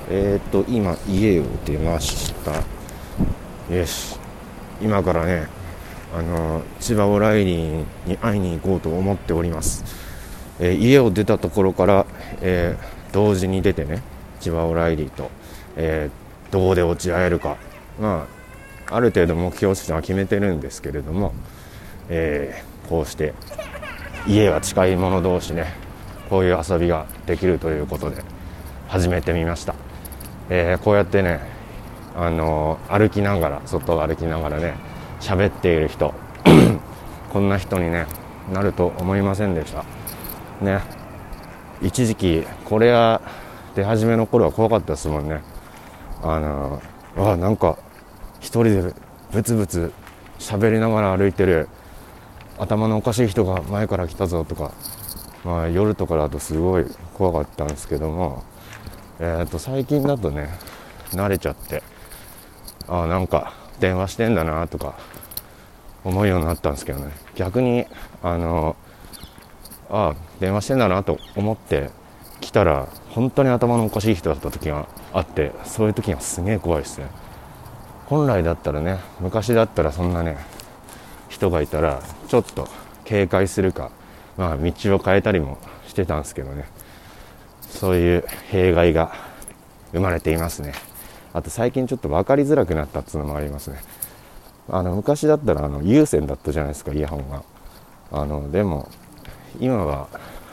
今家を出ました。よし、今からね千葉オライリーに会いに行こうと思っております。家を出たところから、同時に出てね、千葉オライリーと、どこで落ち合えるか、ある程度目標地点は決めてるんですけれども、こうして家が近い者同士ね、こういう遊びができるということで始めてみました。こうやってね、歩きながら、外を歩きながらね、喋っている人こんな人に、ね、なると思いませんでしたね。一時期これは出始めの頃は怖かったですもんね。なんか一人でブツブツ喋りながら歩いてる頭のおかしい人が前から来たぞとか、夜とかだとすごい怖かったんですけども、最近だとね慣れちゃって、なんか電話してんだなとか思うようになったんですけどね。逆に電話してんだなと思って来たら本当に頭のおかしい人だった時があって、そういう時がすげえ怖いですね。本来だったらね、昔だったらそんなね人がいたらちょっと警戒するか、道を変えたりもしてたんですけどね、そういう弊害が生まれていますね。あと最近ちょっと分かりづらくなったっていうのもありますね。昔だったら有線だったじゃないですか、イヤホンが。でも今は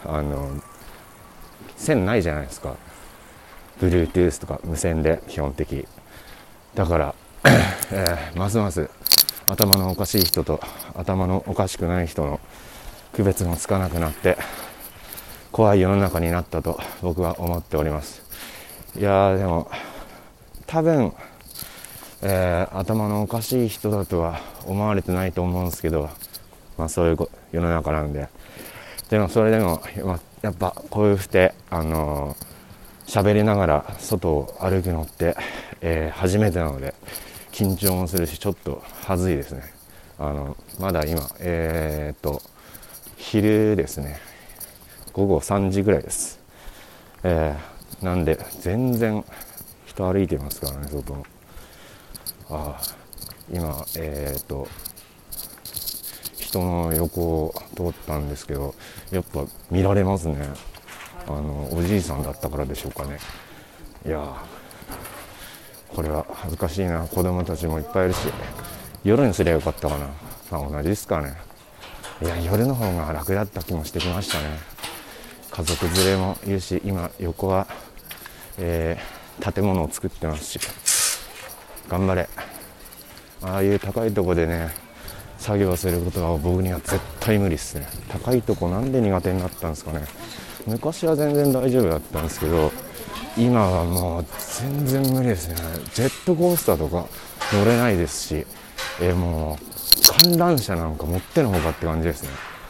線ないじゃないですか。 Bluetooth とか無線で基本的だから、ますます頭のおかしい人と頭のおかしくない人の区別もつかなくなって怖い世の中になったと僕は思っております。いやでも多分、頭のおかしい人だとは思われてないと思うんですけど、そういう世の中なんで。でもそれでも、やっぱこういうふうて喋りながら外を歩くのって、初めてなので緊張もするし、ちょっと恥ずいですね。まだ今昼ですね、午後3時ぐらいです。なんで全然人歩いてますからね、外の。今人の横を通ったんですけど、やっぱ見られますね。おじいさんだったからでしょうかね。いやこれは恥ずかしいな。子供たちもいっぱいいるし、夜にすりゃよかったかな。同じですかね。いや夜の方が楽だった気もしてきましたね。家族連れもいるし、今横は、建物を作ってますし、頑張れ。ああいう高いとこでね作業することは僕には絶対無理ですね。高いとこなんで苦手になったんですかね。昔は全然大丈夫だったんですけど、今はもう全然無理ですね。ジェットコースターとか乗れないですし、もう観覧車なんか持ってのほかって感じですね。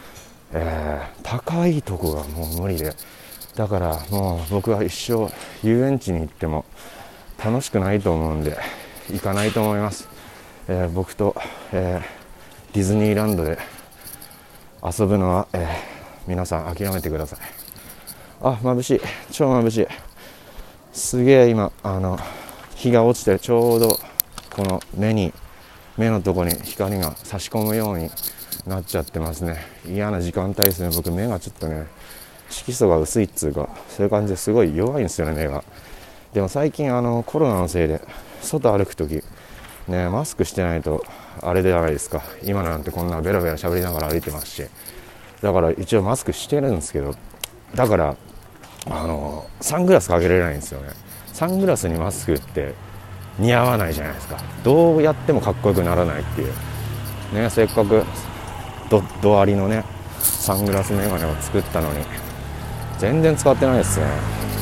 高いとこがもう無理で、だからもう僕は一生遊園地に行っても楽しくないと思うんで行かないと思います。僕と、ディズニーランドで遊ぶのは、皆さん諦めてください。眩しい、超眩しい。すげえ今日が落ちてちょうどこの目のとこに光が差し込むようになっちゃってますね。嫌な時間帯ですね。僕目がちょっとね色素が薄いっつうか、そういう感じですごい弱いんですよね、目が。でも最近コロナのせいで外歩くときね、マスクしてないとあれじゃないですか。今なんてこんなベラベラ喋りながら歩いてますし、だから一応マスクしてるんですけど、だからサングラスかけられないんですよね。サングラスにマスクって似合わないじゃないですか。どうやってもかっこよくならないっていうね。せっかくドアリのねサングラスメガネを作ったのに全然使ってないですね。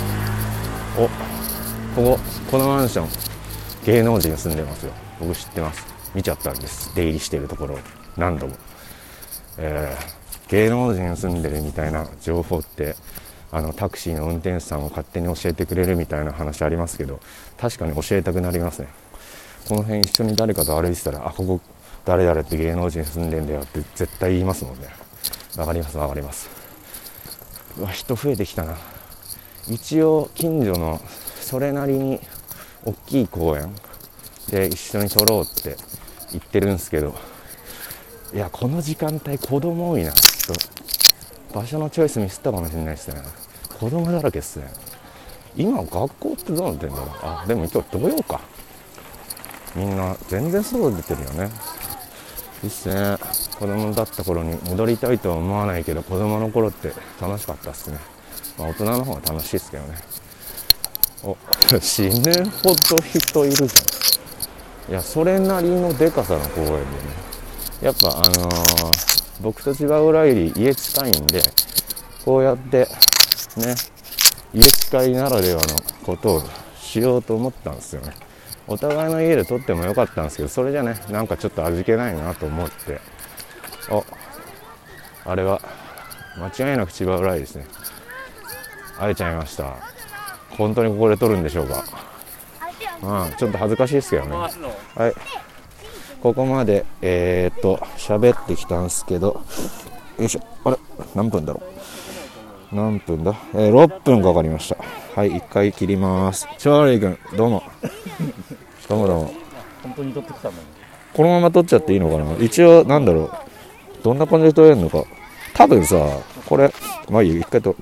このマンション芸能人住んでますよ。僕知ってます。見ちゃったんです、出入りしてるところを何度も。芸能人住んでるみたいな情報ってタクシーの運転手さんを勝手に教えてくれるみたいな話ありますけど、確かに教えたくなりますね。この辺一緒に誰かと歩いてたら、ここ誰々って芸能人住んでんだよって絶対言いますもんね。わかります。人増えてきたな。一応近所のそれなりに大きい公園で一緒に撮ろうって言ってるんですけど、いやこの時間帯子供多いな。ちょっと場所のチョイスミスったかもしれないですね。子供だらけっすね。今学校ってどうなってんだろう。あ、でも今日土曜か。みんな全然外出てるよね。いいっすね。子供だった頃に戻りたいとは思わないけど、子供の頃って楽しかったっすね。まあ、大人の方が楽しいですけどね。お、死ぬほど人いるじゃん。いや、それなりのでかさの公園でね。やっぱ僕と千葉浦入り家近いんで、こうやってね、家近いならではのことをしようと思ったんですよね。お互いの家で撮ってもよかったんですけど、それじゃね、なんかちょっと味気ないなと思って、あれは間違いなく千葉浦井ですね。会えちゃいました。本当にここで撮るんでしょうか。ちょっと恥ずかしいですけどね。はい、ここまで喋ってきたんですけど、よいしょ、あれ何分だろう。何分だ、6分かかりました。はい、1回切ります。チャーリー君どうもどうもどうも。 本当に撮ってきたんだね。 このまま撮っちゃっていいのかな。一応なんだろう、どんな感じで撮れるのか。多分さ、これまあいいよ、一回と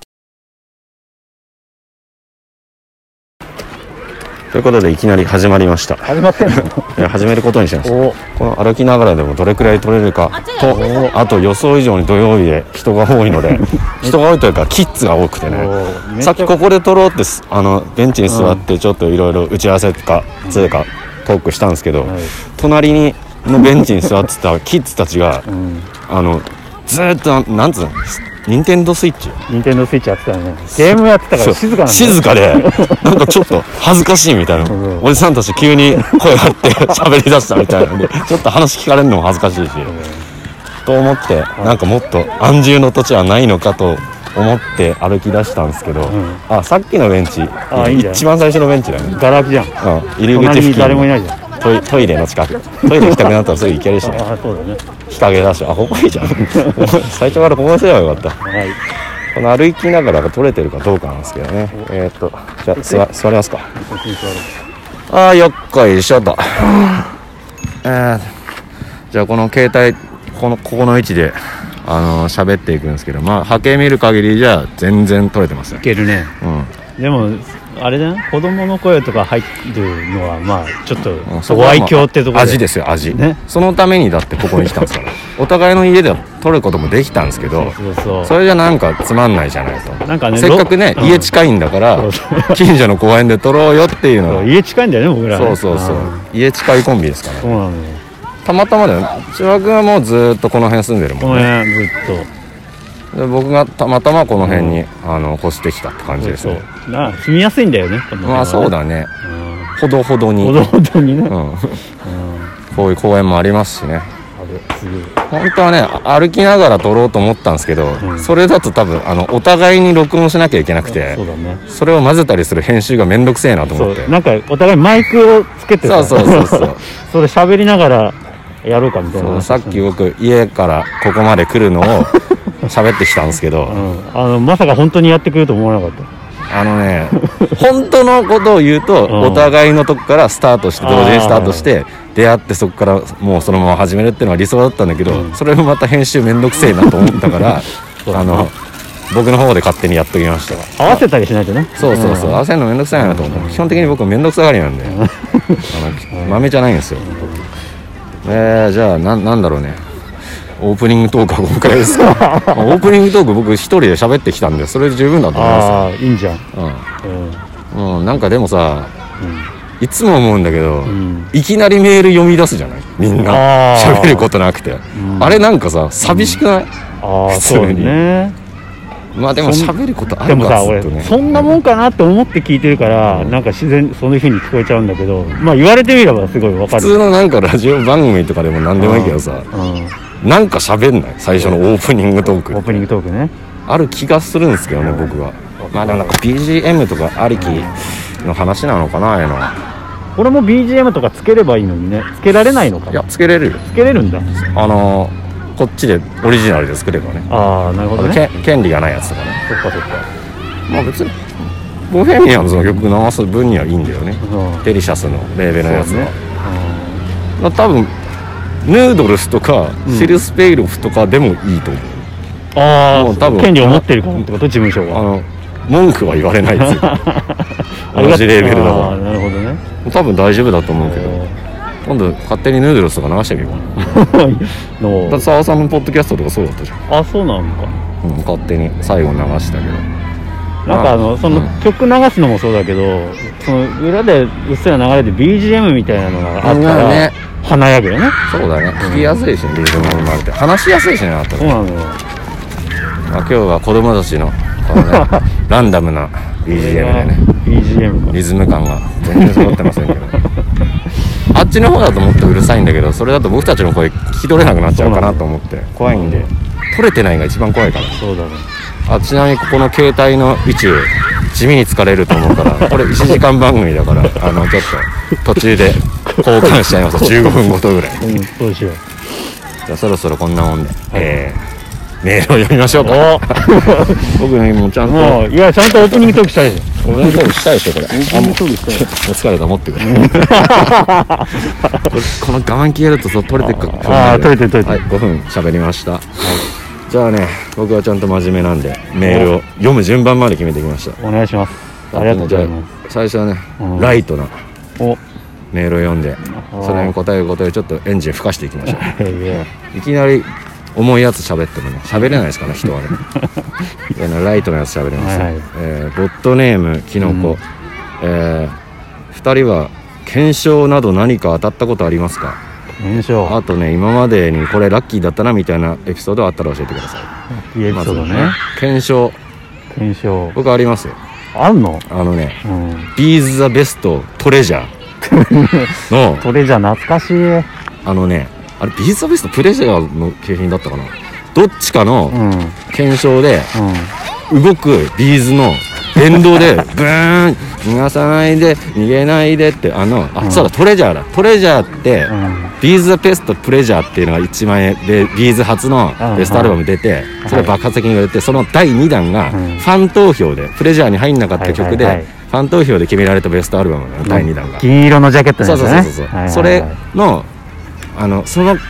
いうことでいきなり始まりました。 始まってんの始めることにしました。この歩きながらでもどれくらい撮れるかと、あと予想以上に土曜日で人が多いので人が多いというかキッズが多くてね、さっきここで撮ろうってベンチに座ってちょっといろいろ打ち合わせとかつうかトークしたんですけど、隣のベンチに座ってたキッズたちが、ずーっとなんつうの、ニンテンドースイッチやってたよね。ゲームやってたから静かなんだよ。 静かでなんかちょっと恥ずかしいみたいなおじさんたち急に声張って喋り出したみたいなんで、ちょっと話聞かれるのも恥ずかしいし、と思って、なんかもっと安住の土地はないのかと思って歩き出したんですけど、さっきのベンチ、一番最初のベンチだね。 ガラ空きじゃん。 入り口付近誰もいないじゃん。 トイレの近く、トイレ行きたくなったらすぐ行けるしね。 そうだね。 日陰だし、ここいいじゃん最初からここにすればよかった。この歩きながらが撮れてるかどうかなんですけどね。じゃあ座りますか。よっこいしょとじゃあこの携帯ここの位置で喋っていくんですけど、波形見る限りじゃ全然撮れてますね。 いけるね。でもあれだね、子供の声とか入るのはちょっとご愛嬌ってところで味ですよ、味、 ね、 そのためにだってここに来たんですからお互いの家では撮ることもできたんですけど、それじゃなんかつまんないじゃないと。なんかね、せっかくね、家近いんだから近所の公園で撮ろうよっていうの。 家近いんだよね、僕らね。 そう家近いコンビですから、 そうなのよ。 たまたまだよ。千葉君はもうずっとこの辺住んでるもんね。 この辺ずっとで、僕がたまたまこの辺に越してきたって感じですね。 住みやすいんだよね。 そうだね、ほどほどにね、 こういう公園もありますしね。本当はね、歩きながら撮ろうと思ったんですけど、それだと多分お互いに録音しなきゃいけなくて、それを混ぜたりする編集がめんどくせえなと思って、 なんかお互いマイクをつけてさ、 そうそれ喋りながらやろうかみたいな。 さっき僕家からここまで来るのを喋ってきたんですけど、 まさか本当にやってくれると思わなかった。 本当のことを言うと、お互いのとこからスタートして、同時にスタートして出会って、そこからもうそのまま始めるっていうのは理想だったんだけど、それもまた編集めんどくせえなと思ったから僕の方で勝手にやっときました。 合わせたりしないとね。 そう合わせるのめんどくさいなと思って、基本的に僕めんどくさがりなんで豆じゃないんですよ。じゃあなんだろうね、オープニングトークはここからですかオープニングトーク僕一人で喋ってきたんで、それで十分だと思います。 いいんじゃん。 なんかでもさ、いつも思うんだけど、いきなりメール読み出すじゃない、みんな喋ることなくて、あれなんかさ寂しくない？普通にね。でも喋ることあるか。でもさ、俺そんなもんかなって思って聞いてるから、なんか自然そういう風に聞こえちゃうんだけど、言われてみればすごいわかる。 普通のなんかラジオ番組とかでも何でもいいけどさ、なんか喋んない？最初のオープニングトーク。 オープニングトークね。 ある気がするんですけどね、僕は。でもなんか BGM とかありきの話なのかな、ああいうのは。 俺も BGM とかつければいいのにね。つけられないのかな。 いや、つけれるよ。 つけれるんだ。 こっちでオリジナルで作ればね。 なるほどね。 権利がないやつとかね。 そっか。 別にボヘミアンズの曲流す分にはいいんだよね、デリシャスのレーベルのやつは、ね、多分ヌードルスとかシルスペイロフとかでもいいと思う、 ああ、 多分権利を持ってるからってこと、事務所が。 文句は言われないですよ同じレーベルだから。 なるほどね。 多分大丈夫だと思うけど、今度勝手にヌードルスとか流してみようだって澤さんのポッドキャストとかそうだったじゃん。 あ、そうなのか、 勝手に最後流したけど、 なんかその曲流すのもそうだけど、その裏でうっすら流れて BGM みたいなのがあったら、ね、華やぐよね。 そうだね、聞きやすいし、リズムに生まれて話しやすいしね、あったら。 そうなのよ。 今日は子供たちのこの、ね、ランダムな BGM でね BGM リズム感が全然揃ってませんけどあっちの方だともっとうるさいんだけど、それだと僕たちの声聞き取れなくなっちゃうかなと思って怖いんで、取れてないが一番怖いから。 そうだね。 ちなみにここの携帯の位置地味に疲れると思うからこれ1時間番組だからちょっと途中で交換しちゃいます15分ごとぐらい、 そうしよう。 じゃあそろそろこんなもんで、メールを読みましょうか僕ねもうちゃんといや、ちゃんとオープニングトークしたいでしょ。 オープニングトークしたいでしょこれ。 オープニングトークしたい。 お疲れた、持ってくれこの我慢消えるとそう取れてくか。 取れてる。 はい、5分喋りました、じゃあね、僕はちゃんと真面目なんでメールを読む順番まで決めてきました。 お願いします。ありがとうございます。 最初はね、ライトなメールを読んで、それに答えることでちょっとエンジン吹かしていきましょういきなり重いやつ喋ってもね喋れないですからね、人はねライトなやつ喋れます、ボットネームキノコ、2人は検証など何か当たったことありますか？ 検証、 あとね、今までにこれラッキーだったなみたいなエピソードあったら教えてください。 いいエピソードね。 検証僕ありますよ。 あんの？ ビーズ・ザ・ベスト・トレジャーのトレジャー懐かしい。 あれビーズ・ザ・ベスト・プレジャーの景品だったかな、どっちかの検証で動くビーズの電動でブーン逃がさないで逃げないでってそうだ、トレジャーだ。トレジャーってビーズ・ザ・ベスト・プレジャーっていうのが1万円でビーズ初のベストアルバム出て、それ爆発的に売れて、その第2弾がファン投票でプレジャーに入んなかった曲でファン投票で決められたベストアルバムの第2弾が銀色のジャケットですね。 そうそれのその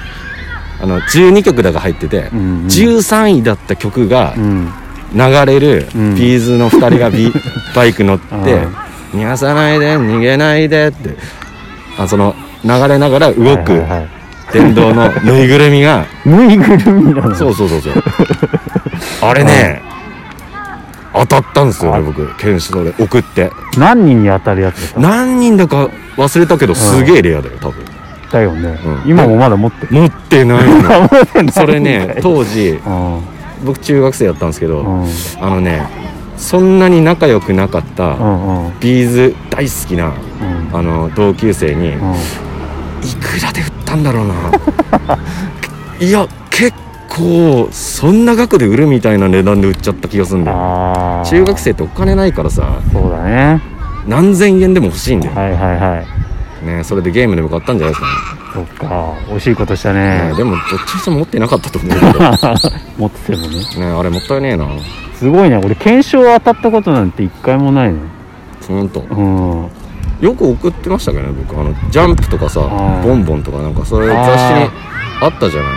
12曲だが入ってて、13位だった曲が流れるビーズの2人がバイク乗って逃がさないで逃げないでってその流れながら動く電動のぬいぐるみがぬいぐるみなの。 そうあれね当たったんですよね。僕検証で送って何人に当たるやつですか？ 何人だか忘れたけどすげえレアだよ多分。 だよね、今もまだ持ってないのそれね、当時僕中学生やったんですけど、そんなに仲良くなかったビーズ大好きな同級生にいくらで売ったんだろうないや結構そんな額で売るみたいな値段で売っちゃった気がするんだよ。中学生ってお金ないからさ、 そうだね、 何千円でも欲しいんだよ。 ね、 それでゲームでも買ったんじゃないですかね。 そっか、惜しいことしたね。 でもどっちにしても持ってなかったと思うけど持っててもね、 あれもったいねえな。 すごいね、俺検証当たったことなんて一回もないね。 ほんと、よく送ってましたけどね、僕ジャンプとかさ、ボンボンとかなんかそういう雑誌にあったじゃない。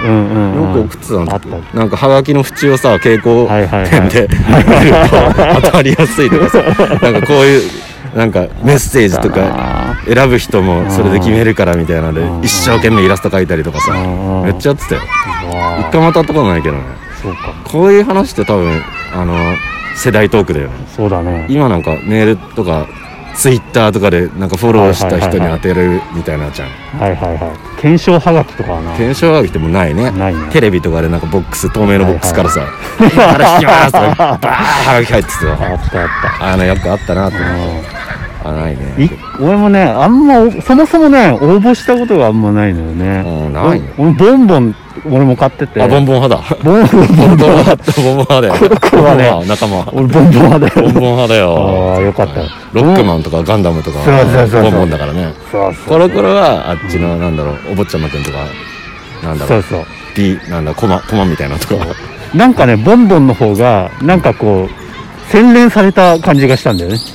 よく送ってたんだけど、なんかハガキの縁をさ蛍光ペンで見ると当たりやすいとかさなんかこういうなんかメッセージとか選ぶ人もそれで決めるからみたいなので一生懸命イラスト描いたりとかさ、めっちゃやってたよ。一回も当たったことないけどね。 そうか、 こういう話って多分世代トークだよね。 そうだね。 今なんかメールとかツイッターとかでなんかフォローした人に当てるみたいなじゃん。 検証はがきとかはな。 検証はがきってもないね。テレビとかでなんかボックス、透明のボックスからさ「あれ引きます」とかバーはがき入ってた。よくあったなって思って。ないね。 俺もね、あんまそもそもね応募したことがあんまないのよね。 ないの。 俺ボンボン俺も買ってて。 ボンボン派だ。ボンボン派だよ。 これはね、 仲間。 俺ボンボン派だよ。 ボンボン派だよ。 よかった。 ロックマンとかガンダムとかボンボンだからね。コロコロはあっちのなんだろう、お坊ちゃまくんとかなんだろう、なんだコマみたいなとか。 なんかね、ボンボンの方がなんかこう洗練された感じがしたんだよね。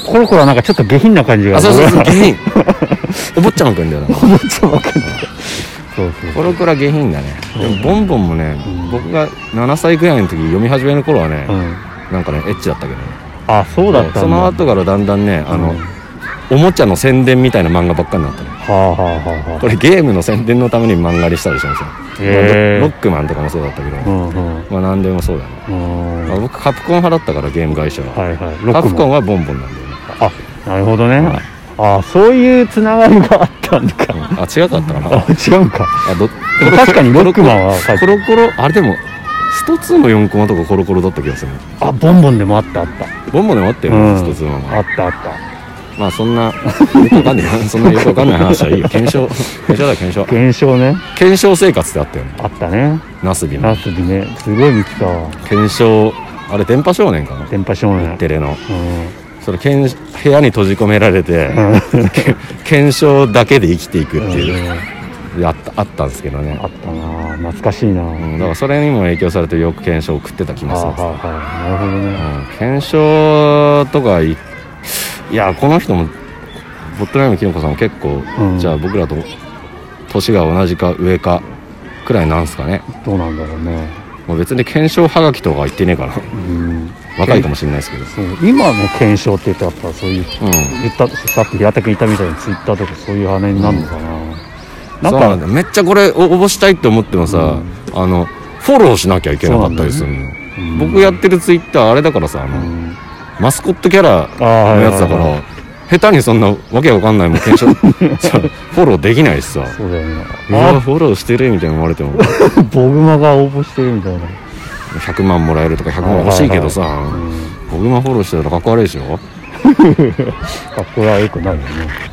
コロコロなんかちょっと下品な感じが。 そう下品お坊ちゃまくんだよな。 お坊ちゃまくんそうコロコロ下品だね。でもボンボンもね、僕が7歳ぐらいの時読み始めの頃はね、なんかねエッチだったけどね。 あ、そうだったんだ。 その後からだんだんねおもちゃの宣伝みたいな漫画ばっかりになったね。これゲームの宣伝のために漫画にしたりしたんですよ。ロックマンとかもそうだったけど、まあ何でもそうだね。僕カプコン派だったからゲーム会社は。カプコンはボンボンなんだよね。 あ、なるほどね。あ、そういうつながりがあったんか。 あ、違かったかな。 違うんか。でも確かにロックマンはコロコロ、あれでもスト2の4コマとかコロコロだった気がする。 あ、ボンボンでもあった。 ボンボンでもあったよね、スト2の。 あった。 まあそんなよくわかんないそんなよくわかんない話はいいよ。検証ね。検証生活ってあったよね。 あったね。 ナスビね、すごい見てたわ。 検証、あれ電波少年かな。 電波少年テレの、それ部屋に閉じ込められて検証だけで生きていくっていうあったんですけどね。 あったな、懐かしいな。 だからそれにも影響されてよく検証を食ってた気もするんです。 なるほどね。 検証とかいや、この人もボットネームきのこさんも結構、じゃあ僕らと年が同じか上かくらいなんすかね。 どうなんだろうね。 もう別に検証はがきとか言ってねえかな。若いかもしれないですけど。 今の検証って言ったらやっぱそういう、言ったさっき平田君言ったみたいにツイッターとかそういう羽になるのかな。 なんかめっちゃこれ応募したいって思ってもさ、フォローしなきゃいけなかったりするの。僕やってるツイッターあれだからさ、マスコットキャラのやつだから、下手にそんなわけわかんないもん検証フォローできないしさ。 そうだよね。 フォローしてるみたいに思われてもボグマが応募してるみたいな。 100万もらえるとか100万欲しいけどさ、ボグマフォローしてたらかっこ悪いでしょ。かっこ悪くないよね。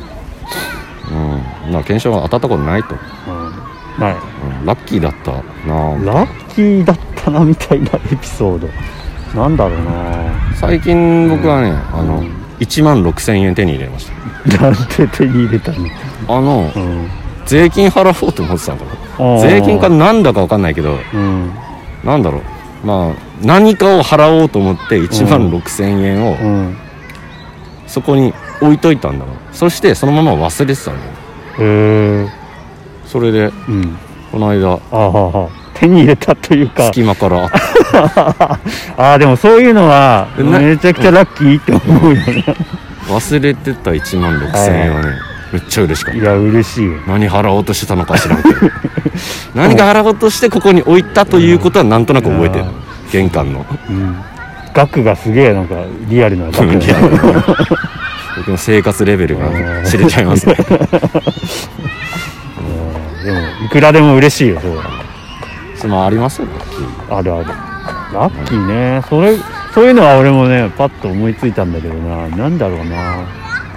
まあ検証は当たったことないと。 ない。 ラッキーだったな。 ラッキーだったなみたいなエピソードなんだろうな。 最近僕はね、1万6000円手に入れました。 なんで手に入れたの？ 税金払おうと思ってたのかな。税金かなんだか分かんないけど、なんだろう、まあ何かを払おうと思って1万6000円をそこに置いといたんだろう。そしてそのまま忘れてたんだよ。それで、この間手に入れたというか隙間からでもそういうのはめちゃくちゃラッキーって思うよね。 忘れてた1万6000円はね、めっちゃ嬉しかった。 いや嬉しい。 何払おうとしてたのか知らんけど何か払おうとしてここに置いたということはなんとなく覚えてる。玄関の額がすげえなんかリアルな額僕の生活レベルが知れちゃいますね。 でもいくらでも嬉しいよ。 そのありますよ。 あるラッキーね。そういうのは俺もねパッと思いついたんだけどなんだろうな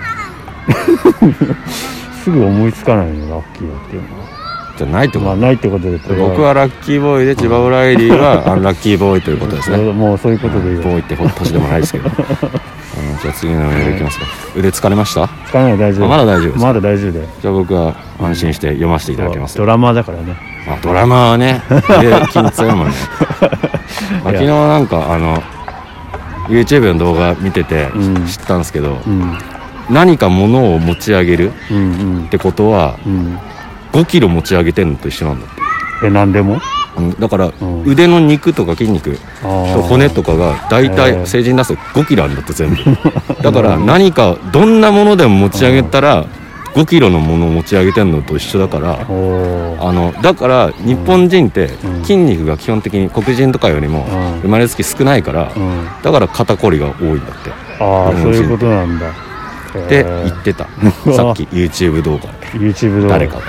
すぐ思いつかないのラッキーだっていうのは。 じゃないってこと。 ないってことで。 僕はラッキーボーイで千葉オライリーはアンラッキーボーイということですね。 もうそういうことでボーイって年でもないですけど。じゃあ次のメールいきますか。腕疲れました？ 疲れない、大丈夫。 まだ大丈夫です。 まだ大丈夫で。 じゃあ僕は安心して読ませていただきます。 ドラマーだからね。 ドラマはね、筋強いもんね。昨日なんかYouTube の動画見てて知ったんですけど、何か物を持ち上げるってことは5キロ持ち上げてるのと一緒なんだって。 何でも？ だから腕の肉とか筋肉と骨とかが大体成人出す5キロあるんだって全部。だから何かどんなものでも持ち上げたら5キロのものを持ち上げてるのと一緒だから、だから日本人って筋肉が基本的に黒人とかよりも生まれつき少ないから、だから肩こりが多いんだって。 そういうことなんだって言ってたさっき YouTube 動画で。 YouTube 動画誰かが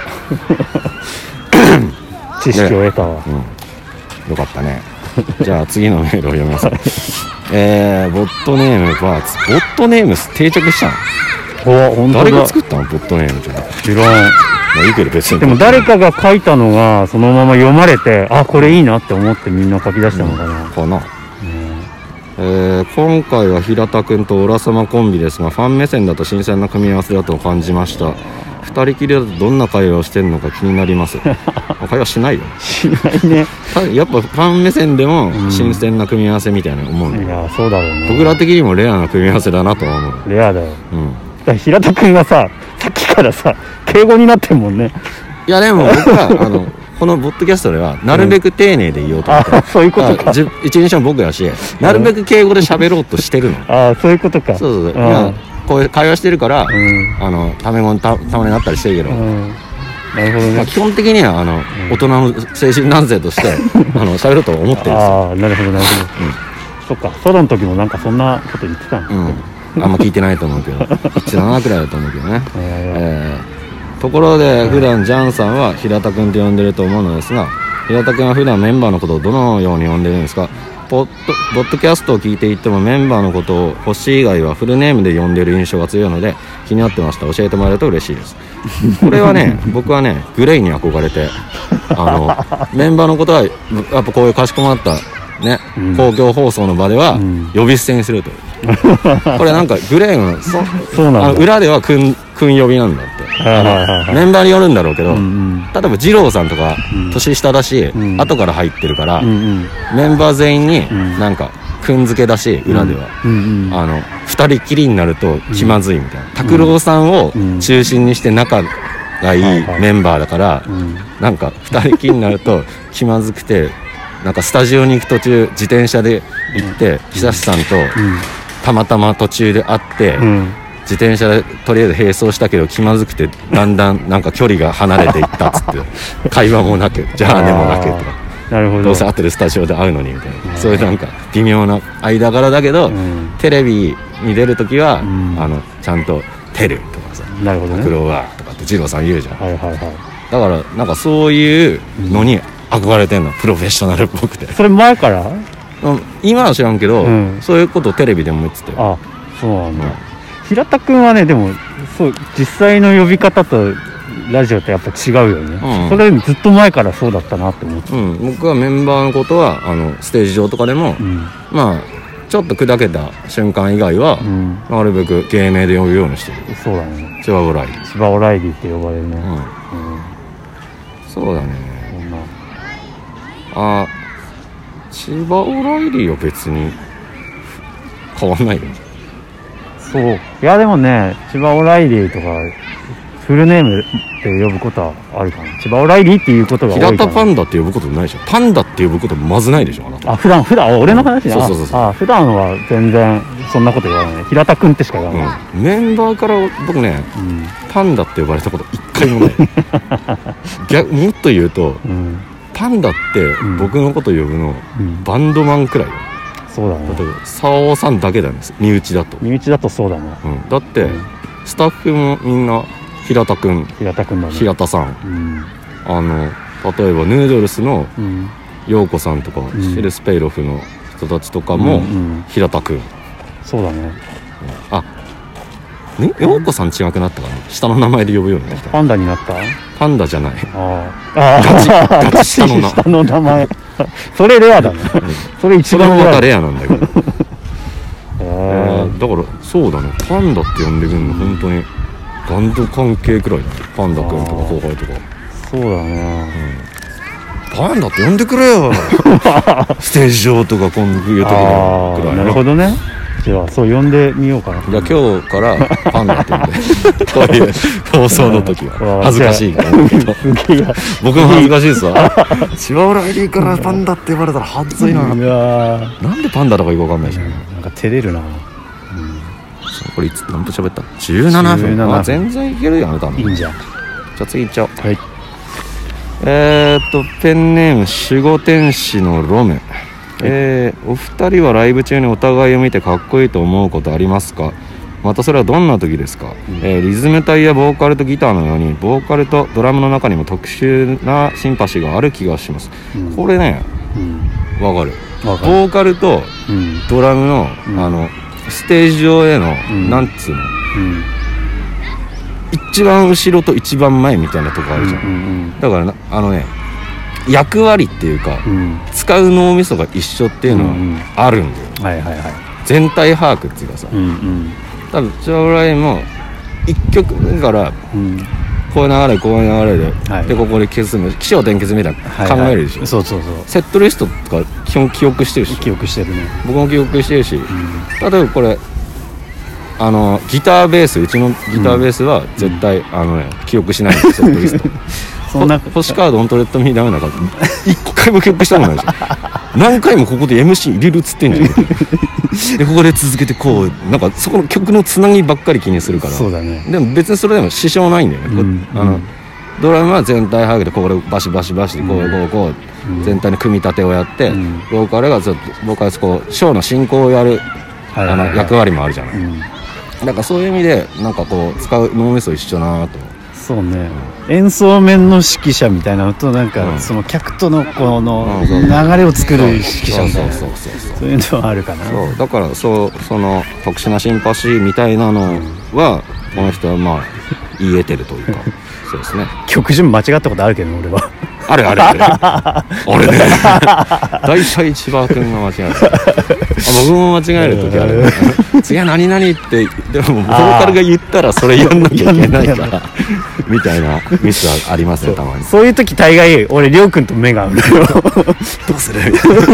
知識を得たわ。 よかったね。じゃあ次のメールを読みます。ボットネームバーツ。ボットネーム定着したの？誰が作ったの？ボットネームじゃなくて。 知らん。 いいけど別に。 でも誰かが書いたのがそのまま読まれて、これいいなって思ってみんな書き出したのかな。 今回は平田君とオラ様コンビですが、ファン目線だと新鮮な組み合わせだと感じました。2人きりだとどんな会話をしてるのか気になります。会話しないよ。 しないね。 やっぱファン目線でも新鮮な組み合わせみたいな思うんだよ、 いやそうだろうね。 僕ら的にもレアな組み合わせだなとは思う。 レアだよ、 うん、 だから平田君がさっきからさ敬語になってんもんね。 いやでも僕はこのポッドキャストではなるべく丁寧で言おうと思って、 そういうことか。 一人称僕やし、なるべく敬語で喋ろうとしてるの。 そういうことか。 そういやこういう会話してるから、タメ語にたまになったりしてるけど、 なるほどね。 基本的には大人の精神男性として喋ろうと思ってるんですよ。 なるほどなるほど、そっか。ソロの時もなんかそんなこと言ってたの、 あんま聞いてないと思うけど一だなくらいだと思うけどね。ところで普段ジャンさんは平田君と呼んでると思うのですが、平田君は普段メンバーのことをどのように呼んでるんですか？ポッドキャストを聞いていてもメンバーのことを星以外はフルネームで呼んでる印象が強いので気になってました。教えてもらえると嬉しいです。これはね僕はねグレイに憧れてメンバーのことはやっぱこういうかしこまったね、公共放送の場では呼び捨てにするとこれなんかグレイのそうなんだ。 裏では君呼びなんだって。メンバーによるんだろうけど、例えば二郎さんとか年下だし、後から入ってるから、メンバー全員になんか君付けだし、裏では二人きりになると気まずいみたいな。拓郎さんを中心にして仲がいいメンバーだから、なんか二人きりになると気まずくて、なんかスタジオに行く途中自転車で行って久志さんとたまたま途中で会って、自転車でとりあえず並走したけど気まずくてだんだんなんか距離が離れていったっつって会話もなくじゃあねもなくとか、 なるほど、 どうせ会ってるスタジオで会うのにみたいな、そういうなんか微妙な間柄だけど、テレビに出るときは、ちゃんとテルとかさ、 なるほどね、 拓郎はとかって二郎さん言うじゃん、 だからなんかそういうのに憧れてんの、プロフェッショナルっぽくて。 それ前から？ 今は知らんけど、そういうことをテレビでも言ってたよ。 そうなんだ、平田君はね、でもそう実際の呼び方とラジオってやっぱ違うよね、それずっと前からそうだったなって思って、 僕はメンバーのことはステージ上とかでも、まあちょっと砕けた瞬間以外は、なるべく芸名で呼ぶようにしてる。 そうだね、 千葉オライリー、 千葉オライリーって呼ばれるね、 そうだね。千葉オライリーは別に変わんないよ。 そう、いやでもね、千葉オライリーとかフルネームで呼ぶことはあるかな。千葉オライリーっていうことが多いかな。 平田パンダって呼ぶことないでしょ。パンダって呼ぶことまずないでしょ、あなた。 普段俺の話ね。 そう普段は全然そんなこと言わない。平田君ってしか言わない、 メンバーから僕ね、パンダって呼ばれたこと一回もないもっと言うと、パンダって僕のこと呼ぶの、バンドマンくらいよ。 そうだね。 例えば沢尾さんだけなんです、身内だとそうだね、 だって、スタッフもみんな平田君だね、平田さん、例えばヌードルスの陽子さんとか、シェルスペイロフの人たちとかも、平田君。 そうだね。 陽子さん違くなったかな、下の名前で呼ぶようになった。 パンダになった？ パンダじゃない、 ガチ下の名前それレアだねそれ一番またレアなんだけどだからそうだね、パンダって呼んでくるの本当にバンド関係くらいだね。パンダ君とか後輩とか。そうだね、パンダって呼んでくれよステージ上とかこういう時くらい。なるほどね。じゃあそう呼んでみようかな。 じゃあ今日からパンダって呼んでこういう放送の時は恥ずかしいから僕も恥ずかしいですわ千葉オライリーからパンダって呼ばれたら恥ずいな。なんでパンダとかよくわかんないじゃん、 なんか照れるな。 これいつ何分喋った？17分。全然いけるやん多分。 いいんじゃん。 じゃあ次いっちゃおう。 はい。 ペンネーム守護天使のロメ。お二人はライブ中にお互いを見てかっこいいと思うことありますか？またそれはどんな時ですか？リズム隊やボーカルとギターのようにボーカルとドラムの中にも特殊なシンパシーがある気がします、これね、わかる。ボーカルとドラムの、ステージ上への、なんつうの、一番後ろと一番前みたいなとこあるじゃん、だから役割っていうか、使う脳みそが一緒っていうのはあるんだよ、 全体把握っていうかさ、多分千葉浦井も1曲目から、こういう流れこういう流れで、でここで消す起承転結みたいな考えるでしょ、 そうセットリストとか基本記憶してるし、 記憶してるね。 僕も記憶してるし、例えばこれギターベース、うちのギターベースは絶対、記憶しないんですよ、セットリストそんな星川ドントレットミーダメなか一回も記憶したことないでしょ何回もここで MC 入れるっつってんじゃんでここで続けてこうなんかそこの曲のつなぎばっかり気にするから。 そうだね。 でも別にそれでも支障ないんだよね、ドラムは全体把握でここでバシバシバシでこう全体の組み立てをやって、ボーカルがずっとボーカルこうショーの進行をやる役割もあるじゃない、だからそういう意味でなんかこう使う脳みそ一緒だなと。 そうね、演奏面の指揮者みたいなのとなんかその客とのこの流れを作る指揮者みたいな、そういうのはあるかな。 そうだからその特殊なシンパシーみたいなのは、この人はまあ言えてるというかそうですね。 曲順間違ったことあるけど俺はあれ俺ね大体千葉君が間違える僕も間違える時ある次は何々ってでもボーカルが言ったらそれやんなきゃいけないからみたいなミスはありますね、たまに。 そういう時大概俺りょうくんと目が合うのよどうする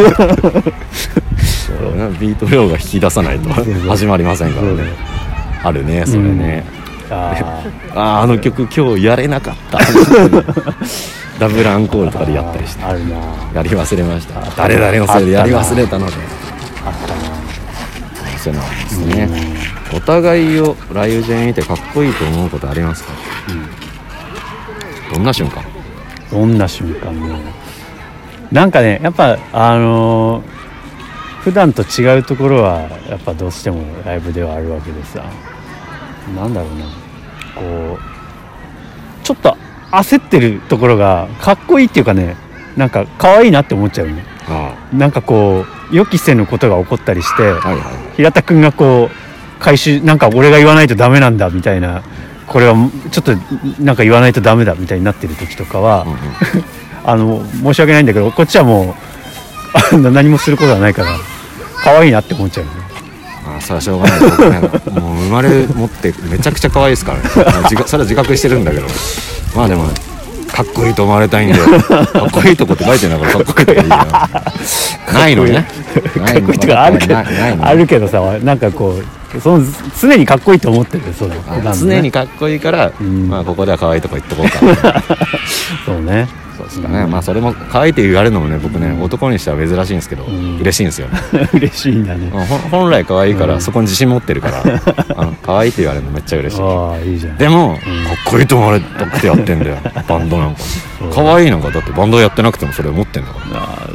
ビート量が引き出さないと始まりませんからね。あるねそれね、あの曲今日やれなかったダブルアンコールとかでやったりして、 あるな、 やり忘れました、誰々のせいでやり忘れたので、 あったな。 そうなんですね。お互いをライブで見てかっこいいと思うことありますか？どんな瞬間ね。 なんかねやっぱ普段と違うところはやっぱどうしてもライブではあるわけでさ、なんだろうな、こうちょっと焦ってるところがかっこいいっていうかね、なんか可愛いなって思っちゃうね。なんかこう予期せぬことが起こったりして、平田くんがこう回収なんか俺が言わないとダメなんだみたいな、これはちょっとなんか言わないとダメだみたいになってる時とかは、申し訳ないんだけどこっちはもう何もすることはないから可愛いなって思っちゃうね。 それはしょうがない僕ねもう生まれ持ってめちゃくちゃ可愛いですからねそれは自覚してるんだけど、まあでもかっこいいと思われたいんでかっこいいとこって書いてるんだからかっこいいといいなないのにねかっこいいとかあるけどさ、なんかこうその常にかっこいいと思ってる。そう常にかっこいいから、まあここでは可愛いとこ言っとこうかそうね、 そうですかね、まあそれも可愛いって言われるのもね僕ね、男にしては珍しいんですけど、嬉しいんですよね嬉しいんだね。 本来可愛いから、そこに自信持ってるから可愛いって言われるのめっちゃ嬉しい。 いいじゃん。 でも、かっこいいと思われたくてやってんだよバンドなんか可愛いなんかだってバンドやってなくてもそれ思ってんだから、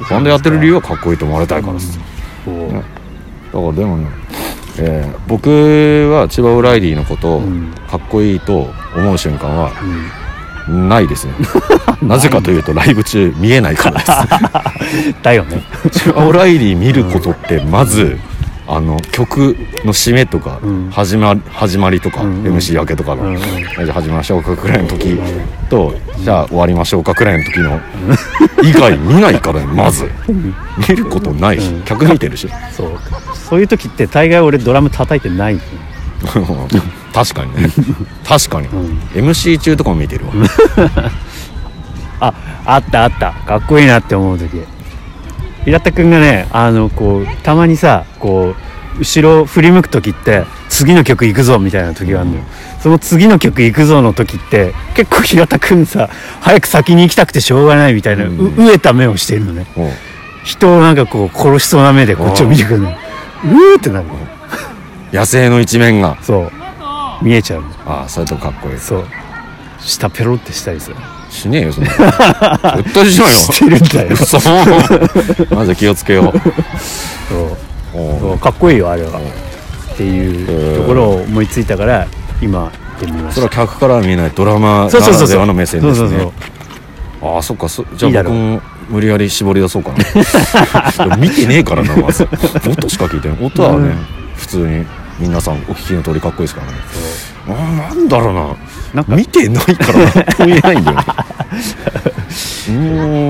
バンドやってる理由はかっこいいと思われたいからです、だからでもね、僕は千葉オライリーのことをかっこいいと思う瞬間はないですねなぜかというとライブ中見えないからですだよね。 千葉オライリー見ることってまず曲の締めとか、始まりとか、MC 明けとかの、じゃあ始めましょうかくらいの時と、じゃあ終わりましょうかくらいの時の以外見ないからね。まず見ることないし、客見てるし、 そういう時って大概俺ドラム叩いてない、 確かにね確かに、MC 中とかも見てるわあったかっこいいなって思う時、平田くんがねこうたまにさこう後ろ振り向く時って次の曲行くぞみたいな時があるのよ、その次の曲行くぞの時って結構平田くんさ早く先に行きたくてしょうがないみたいな、飢えた目をしてるのね。人をなんかこう殺しそうな目でこっちを見てくるの、ってなるの。 野生の一面がそう見えちゃうの。 それとかっこいい。 そう下ペロってしたりする。 しねえよそんなうっとりしろよ。 してるんだよそうまず気をつけよう。 そうかっこいいよあれは、っていうところを思いついたから今行ってみました。 それは客からは見えないドラマならではの目線ですね。そっか、じゃあ僕も無理やり絞り出そうかな見てねえからな、まず音しか聞いてない。音はね、普通に皆さんお聞きの通りかっこいいですからね。なんだろうな、なんか見てないからなんとも言えないんだよ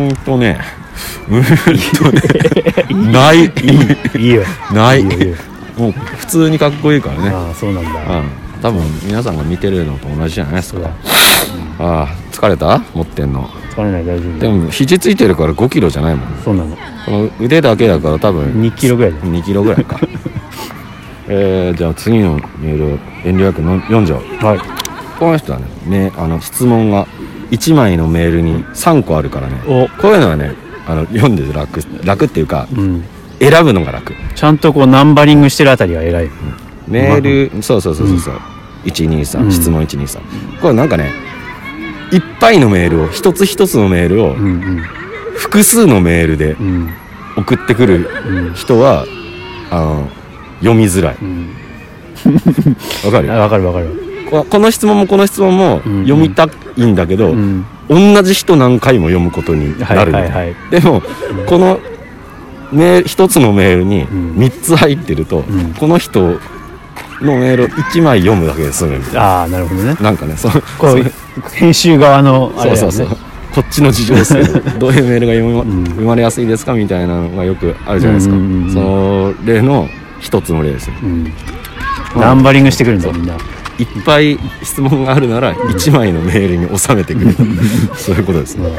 ないいいよないもう普通にかっこいいからね。 ああそうなんだ、 多分皆さんが見てるのと同じじゃないですか。ああ疲れた？持ってんの疲れない、大丈夫。 でも肘ついてるから5キロじゃないもん。 そうなの。 この腕だけだから多分 2キロぐらいだ。 2キロぐらいかじゃあ次のメールを遠慮なく読んじゃおう。 はい。 この人はね、質問が1枚のメールに3個あるからね、 おこういうのはね読んで楽っていうか、選ぶのが楽。 ちゃんとこうナンバリングしてるあたりが偉い。 メール、そう、123、質問123、これなんかねいっぱいのメールを一つ一つのメールを複数のメールで送ってくる人は読みづらい。わかる？ わかるわかる。 この質問もこの質問も読みたいんだけど、同じ人何回も読むことになる。でもこの一つのメールに3つ入ってると、この人のメールを1枚読むだけで済むみたいな。 ああなるほどね。 なんかねこう編集側のあれだよね。 そうこっちの事情ですけどどういうメールが生まれやすいですかみたいなのがよくあるじゃないですか。それの一つの例ですね。 ナンバリングしてくるんだみんな。 いっぱい質問があるなら1枚のメールに収めてくれるそういうことですね。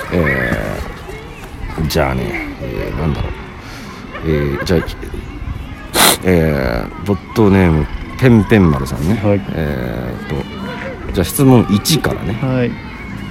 じゃあね、なんだろう、じゃあボットネームペンペン丸さんね、はい、じゃあ質問1からね、はい、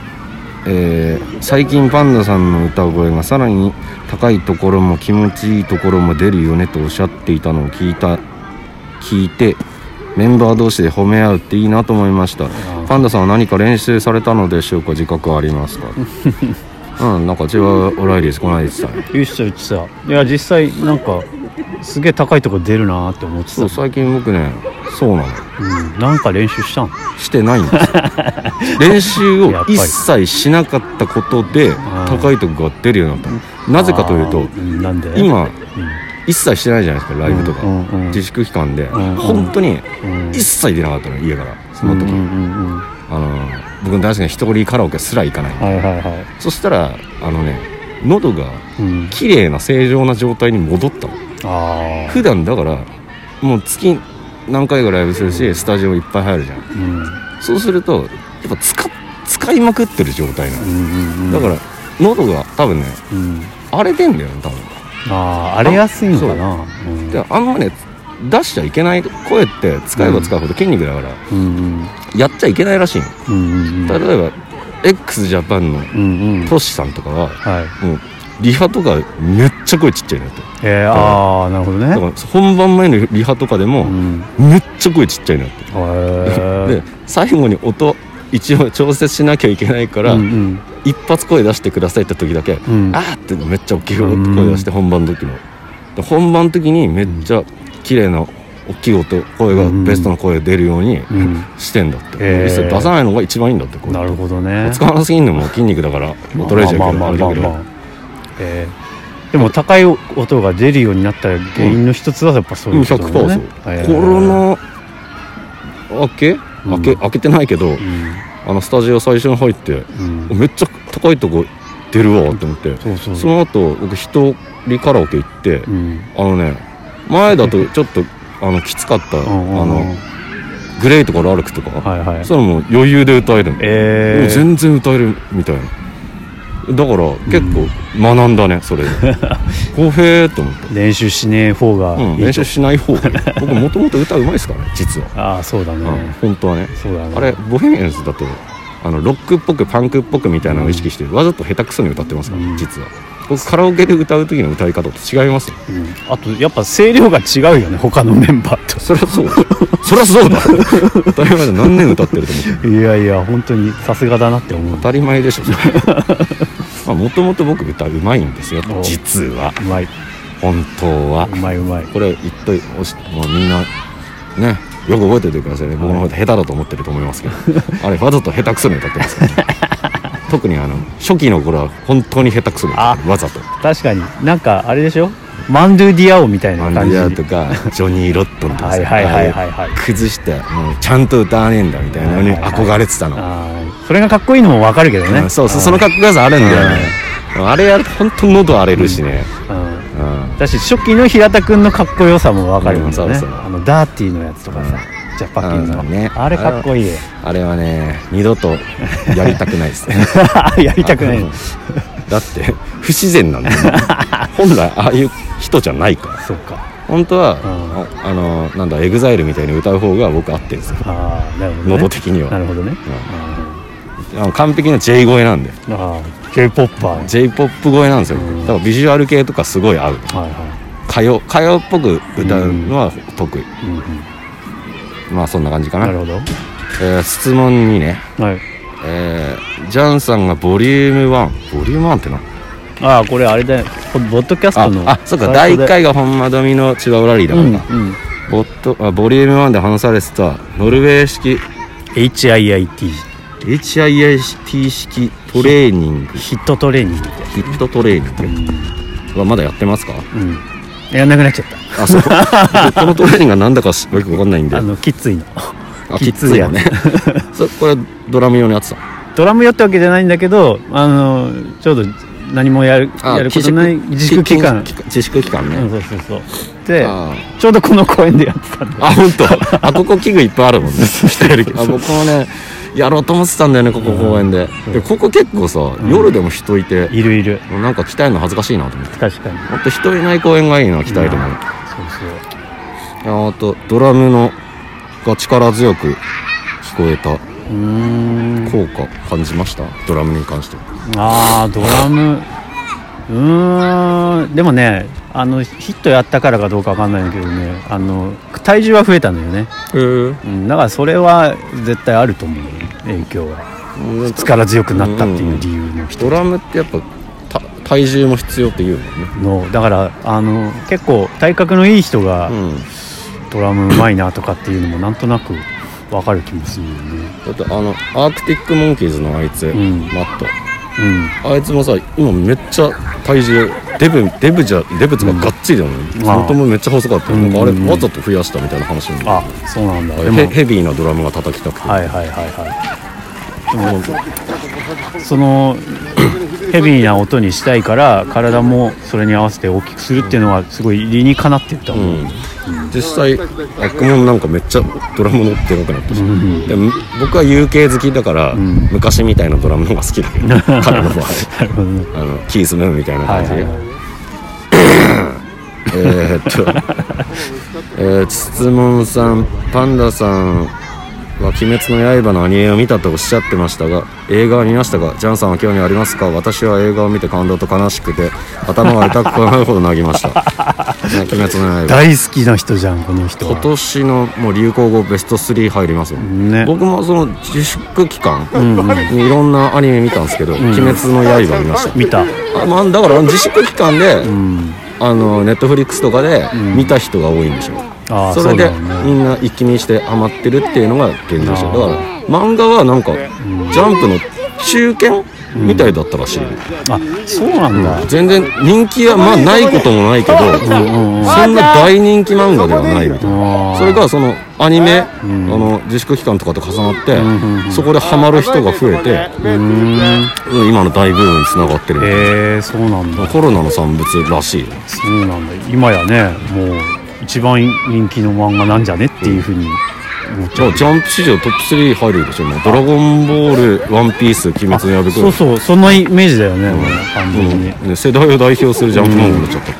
最近パンダさんの歌声がさらに高いところも気持ちいいところも出るよねとおっしゃっていたのを聞いてメンバー同士で褒め合うっていいなと思いました。パンダさんは何か練習されたのでしょうか？自覚はありますか？なんか違うオライリーです。この間言ってたね。言ってた。 いや実際なんかすげえ高いところ出るなって思ってた。 そう最近僕ねそうなの、 なんか練習したの？ してないんです練習を一切しなかったことで高いところが出るようになった。なぜかというとなんで今、一切してないじゃないですかライブとか、自粛期間で、本当に一切出なかったの家からその時、僕の大好きな一人カラオケすら行かない、そしたら喉が綺麗な正常な状態に戻ったの。普段だからもう月何回かライブするし、スタジオいっぱい入るじゃん、そうするとやっぱ使いまくってる状態なの、だから喉が多分ね、荒れてんだよね多分。 荒れやすいのかな。 であんまね出しちゃいけない声って使えば使うほど筋肉だから、やっちゃいけないらしいの、例えば x ジャパンのトシさんとかは、もうリハとかめっちゃ声ちっちゃいなって。 なるほどね。 だから本番前のリハとかでも、めっちゃ声ちっちゃいなって。で最後に音一応調節しなきゃいけないから、一発声出してくださいって時だけ、あーってめっちゃ大きい声出して、本番の時にめっちゃ綺麗な大きい音声がベストの声が出るようにしてんだって、一切出さないのが一番いいんだって。 なるほどね。 使わなすぎんのも筋肉だから衰えちゃうけどあれだけど、 でも高い音が出るようになった原因の一つはやっぱそういうことだね。 100%そう。コロナ開けてないけど、スタジオ最初に入って、めっちゃ高いとこ出るわって思って、その後僕一人カラオケ行って、前だとちょっときつかったグレーとかラルクとか、それも余裕で歌えるの、もう全然歌えるみたいな。だから結構学んだねそれで公平と思って。 練習しねえ方がいい、 練習しない方が僕もともと歌うまいですからね実は。 そうだね、 本当はね。 そうだね。 あれボヘミアンズだとロックっぽくパンクっぽくみたいなのを意識して、わざと下手くそに歌ってますから、実は。僕カラオケで歌う時の歌い方と違いますよ、 あとやっぱ声量が違うよね他のメンバーと。 そりゃそうだ当たり前で何年歌ってると思って。 いや本当にさすがだなって思う。 当たり前でしょもともと僕歌うまいんですよ実は。 うまい、 本当はうまいこれ言っといてもうみんなねよく覚えておいてくださいね。僕の方で下手だと思ってると思いますけどあれわざと下手くそに歌ってますから特に初期の頃は本当に下手くそに歌ってわざと。 確かになんかあれでしょ、マンドゥ・ディアオみたいな感じ。 マンドゥ・ディアオとかジョニー・ロットンとか崩してもうちゃんと歌わねえんだみたいなのに憧れてたの。 それがかっこいいのも分かるけどね。 そのかっこよさあるんだよね。あれやると本当に喉荒れるしね。 私初期の平田君のかっこよさも分かるんだよね、 そうそうダーティーのやつとかさ、ジャパキンの、 ね、 あれかっこいいよ。 あれはね二度とやりたくないですねやりたくない。 だって不自然なんだよ本来ああいう人じゃないから。 そうか、 本当は、なんだエグザイルみたいに歌う方が僕合ってるんですよ。 ああ、なるほどね、 喉的には。 なるほどね、 完璧な J 声なんで、 J-POPper、 J-POP 声なんですよ。だからビジュアル系とかすごい合う、歌謡っぽく歌うのは得意、まあそんな感じかな。 なるほど。 質問にね、 はい、 ジャンさんがボリューム1ってな、 ああ、これあれだよ、ポッドキャストの、 そうか、第1回が本間富の千葉ラリーだからか、ボリューム1で話されてたノルウェー式 HIIT 式トレーニング、 ヒットトレーニングってヒットトレーニングはまだやってますか？ やんなくなっちゃった。 そうこのトレーニングがなんだかよく分かんないんで、 きついの、 きついよねこれドラム用のやつだ。 ドラム用ってわけじゃないんだけど、ちょうど何もやることない自粛期間ね、そうでちょうどこの公園でやってたんで。 本当ここ器具いっぱいあるもんね僕もねやろうと思ってたんだよね、ここ公園で。でここ結構さ、夜でも人いて、 いるなんか鍛えるの恥ずかしいなと思って。 確かにほんと人いない公園がいいな、鍛えるの。あとドラムのが力強く聞こえた効果感じました？ドラムに関して。 ドラムでもね、ヒットやったからかどうかわかんないんだけどね、体重は増えたんだよね。だからそれは絶対あると思うよ、影響は。力強くなったっていう理由の一つ。 ドラムってやっぱ体重も必要っていうもんね。 だから結構体格のいい人が、ドラムうまいなとかっていうのもなんとなく分かる気もするよね。 だってアークティックモンキーズのあいつ、マット、あいつもさ今めっちゃ体重デブつががっつりだもんね。元もめっちゃ細かった、なんかあれわざと増やしたみたいな話なんだ。 そうなんだ。 ヘビーなドラムが叩きたくて。 でもそのヘビーな音にしたいから体もそれに合わせて大きくするっていうのはすごい理にかなってると思う。 実際アックモンなんかめっちゃドラム乗ってなくなったし、で僕は UK 好きだから、昔みたいなドラムの方が好きだけど彼の場合キースムーンみたいな感じで。質問さん、パンダさんは鬼滅の刃のアニメを見たとおっしゃってましたが、映画は見ましたが、ジャンさんは興味ありますか？私は映画を見て感動と悲しくて頭が痛くなるほど泣きました鬼滅の刃大好きな人じゃん、この人は。 今年のもう流行語ベスト3入りますよね。僕もその自粛期間にいろんなアニメ見たんですけど、鬼滅の刃見ました。 見た。 だから自粛期間で、ネットフリックスとかで見た人が多いんでしょ。それでみんな一気見してハマってるっていうのが現状でしょ。だから漫画はなんかジャンプの中堅みたいだったらしい。 そうなんだ。 全然人気はまあないこともないけど、そんな大人気漫画ではないみたいな。それからそのアニメ、自粛期間とかと重なって、そこでハマる人が増えて、今の大ブームにつながってる。 そうなんだ。 コロナの産物らしい。 そうなんだ。今やね、もう一番人気の漫画なんじゃねっていうふうに思っちゃう。 ジャンプ史上トップ3入るでしょ。ドラゴンボール、ワンピース、鬼滅の刃くらい。 そうそんなイメージだよね、完全に。 世代を代表するジャンプ漫画になっちゃったって。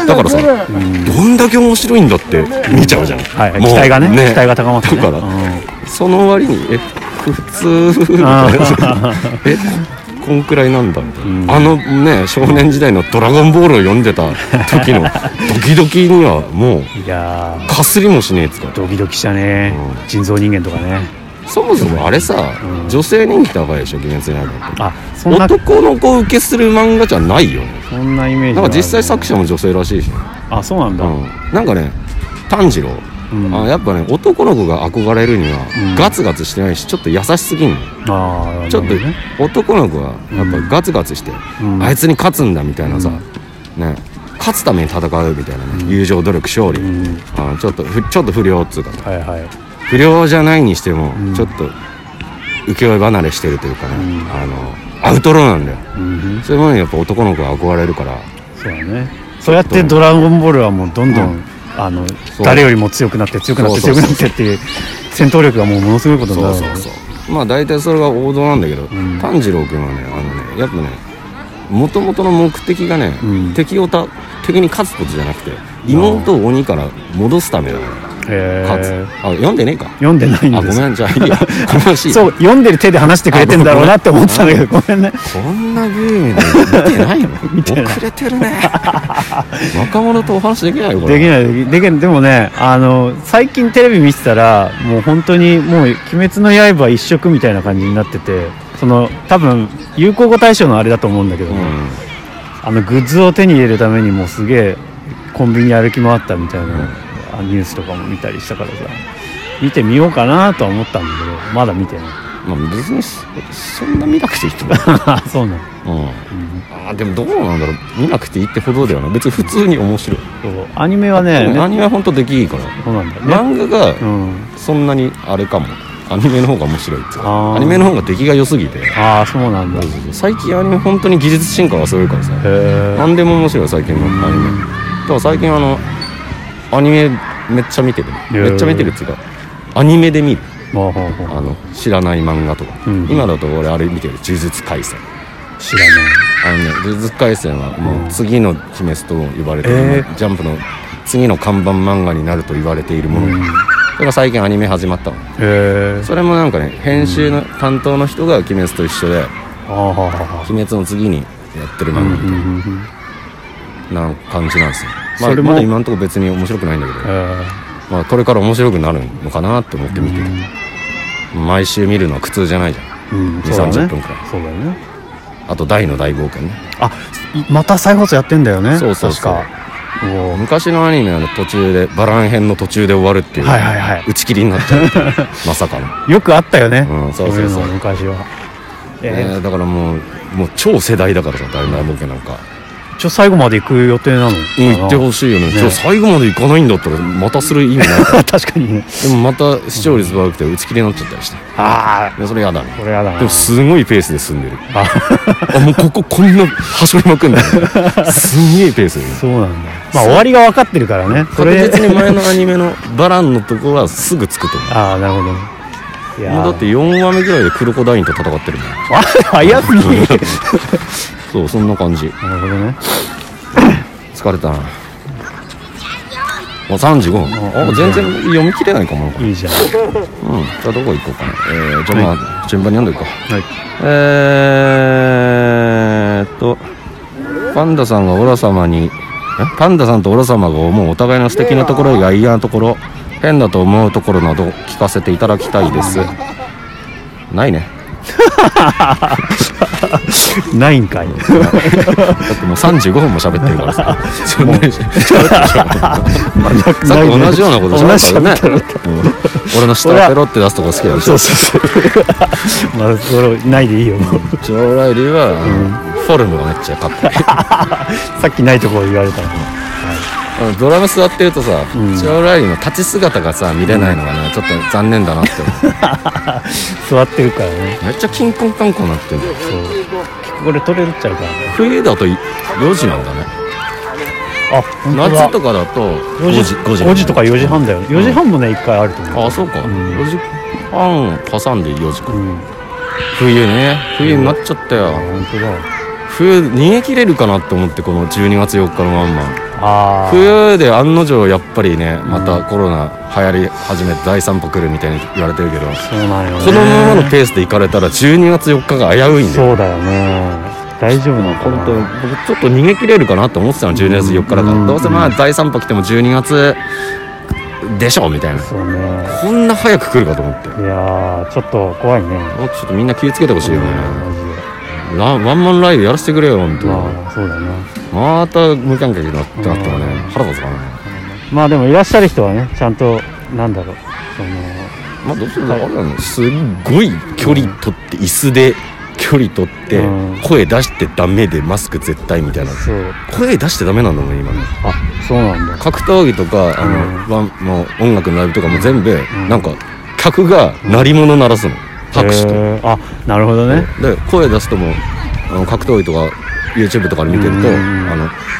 だからさ、どんだけ面白いんだって見ちゃうじゃん。 期待がね、期待が高まってね。 だからその割に普通こんくらいなんだみたいな。少年時代のドラゴンボールを読んでた時のドキドキにはもうかすりもしねえっつか。 ドキドキしたね。人造人間とかね。 そもそもあれさ、女性人気高いでしょ、鬼滅の刃って。 そんな男の子受けする漫画じゃないよね。 そんなイメージ。 なんか実際作者も女性らしいしね。 そうなんだ。 なんかね、炭治郎やっぱね、男の子が憧れるにはガツガツしてないし、ちょっと優しすぎんの。ちょっと男の子はやっぱガツガツして、あいつに勝つんだみたいなさ、勝つために戦うみたいなね、友情努力勝利、ちょっと不良っつうか、不良じゃないにしてもちょっと浮世絵離れしてるというかね、アウトローなんだよ。そういうものにやっぱ男の子が憧れるから。 そうだね。 そうやってドラゴンボールはもうどんどん、 そう誰よりも強くなって強くなって強くなってっていう戦闘力がもうものすごいことになる。 そうまあ大体それが王道なんだけど、炭治郎君はねやっぱね元々の目的がね、敵に勝つことじゃなくて妹を鬼から戻すためだから。読んでねえか。 読んでないんです。 ごめん、じゃあいいや悲しい。 そう、読んでる手で話してくれてんだろうなって思ってたんだけど、ごめんね。 こんなゲームで見てないの遅れてるね若者とお話できないよこれ。 できない。でもね、最近テレビ見てたらもう本当にもう鬼滅の刃一色みたいな感じになってて、多分流行語大賞のあれだと思うんだけど、グッズを手に入れるためにもうすげえコンビニ歩き回ったみたいな、ニュースとかも見たりしたからさ、見てみようかなとは思ったんだけど、まだ見てない。 別にそんな見なくていいと思うそうなの。 でもどうなんだろう、見なくていいってほどではない。別に普通に面白い。 アニメはね、 アニメは本当出来いいから。 そうなんだね。 漫画がそんなにあれかも。アニメの方が面白いっていうか、アニメの方が出来が良すぎて。 そうなんだ。 最近アニメ本当に技術進化がすごいからさ、何でも面白い最近のアニメ。だから最近アニメめっちゃ見てる。めっちゃ見てるっていうか、アニメで見る。知らない漫画とか、今だと俺あれ見てる、呪術廻戦。 知らない。 呪術廻戦はもう次の鬼滅と言われている、ジャンプの次の看板漫画になると言われているもの、それが最近アニメ始まったの。それもなんかね、編集の担当の人が鬼滅と一緒で、鬼滅の次にやってる漫画みたいな感じなんですよ。まだ今のところ別に面白くないんだけど、これから面白くなるのかなって思って見てる。毎週見るのは苦痛じゃないじゃん、2,30分くらい。そうだね。あと大の大冒険ね。 また再放送やってんだよね。 そう昔のアニメは途中でバラン編の途中で終わるっていう、打ち切りになっちゃうまさかのよくあったよね。 そう昔は。 だからもう超世代だからさ、大の大冒険なんか最後まで行く予定なの。 行ってほしいよね。最後まで行かないんだったらまたする意味ないから確かにね。 でもまた視聴率悪くて打ち切りになっちゃったりして、それやだね。でもすごいペースで進んでる。もうこんなはしょりまくんだすげえペースで。 そうなんだ。終わりが分かってるからね。 確実に前のアニメのバランのところはすぐつくと思う。 なるほどね。 もうだって4話目ぐらいでクロコダインと戦ってるもん。 早すぎそんな感じ。 なるほどね。 疲れたな。もう35分。全然読み切れないかも。 いいじゃん。 じゃあどこ行こうかな。じゃあ順番に読んでいこうか。パンダさんとオラ様が思うお互いの素敵なところや嫌なところ、変だと思うところなど聞かせていただきたいです。ないね。 ないんかい。だってもう35分も喋ってるからさ。さっき同じようなこと喋ったよね。俺の下ペロって出すとこ好きだし。 それないでいいよ。 ジョー・ライリーはフォルムがめっちゃかっこいい。 さっきないところ言われたの。 ドラム座ってるとさ、ジョー・ライリーの立ち姿がさ見れないのがね、ちょっと残念だなって思う。 座ってるからね。 めっちゃキンコンカンコンなってる。 これ取れるっちゃうからね。 冬だと4時なんだね。夏とかだと5時とか4時半だよ。4時半もね1回あると思う。 そうか。4時半挟んで4時か。冬になっちゃったよ。 本当だ。 冬逃げ切れるかなって思って、この12月4日のまんま冬で案の定やっぱりね、またコロナ流行り始めて第3波来るみたいに言われてるけど、 そうなんよね。 このままのペースで行かれたら12月4日が危ういんだよ。 そうだよね。大丈夫なのかな。 本当僕ちょっと逃げ切れるかなって思ってたの、12月4日だから、どうせ第3波来ても12月でしょみたいな。 そうね。 こんな早く来るかと思って。 いやちょっと怖いね。 ちょっとみんな気をつけてほしいよね。ワンマンライブやらせてくれよ本当。 そうだね。 また無観客になったらね、腹立つかな。 でもいらっしゃる人はね、ちゃんとどうするのかな。すっごい距離取って、椅子で距離取って声出してダメでマスク絶対みたいな。声出してダメなんだもん今ね。 そうなんだ。 格闘技とかもう音楽のライブとかも全部なんか客が鳴り物鳴らすの、拍手と。 なるほどね。 で声出すとも格闘技とか YouTube とかで見てるとち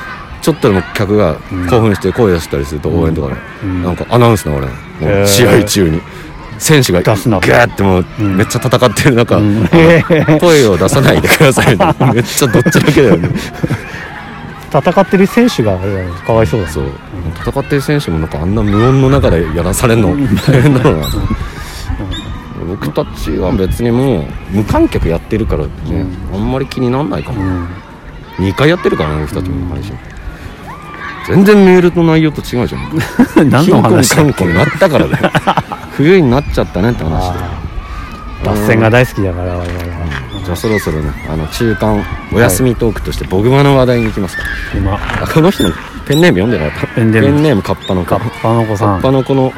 ちょっとでも客が興奮して声出したりすると応援とかね、なんかアナウンスな俺もう試合中に選手がガーってもうめっちゃ戦ってる中、声を出さないでくださいねめっちゃどっちだけだよね戦ってる選手がかわいそうだね。 そう、戦ってる選手もなんかあんな無音の中でやらされるの大変だろうな僕たちは別にもう無観客やってるからね、あんまり気にならないかも、2回やってるからね僕たちも配信、全然メールの内容と違うじゃん何の話だっけ。 貧困観光になったからだよ冬になっちゃったねって話で、 脱線が大好きだから我々は。 じゃあそろそろね中間お休みトークとしてボグマの話題に行きますか。 今この人のペンネーム読んでなかった。 ペンネームカッパの子。 カッパの子さん。 カッパの子の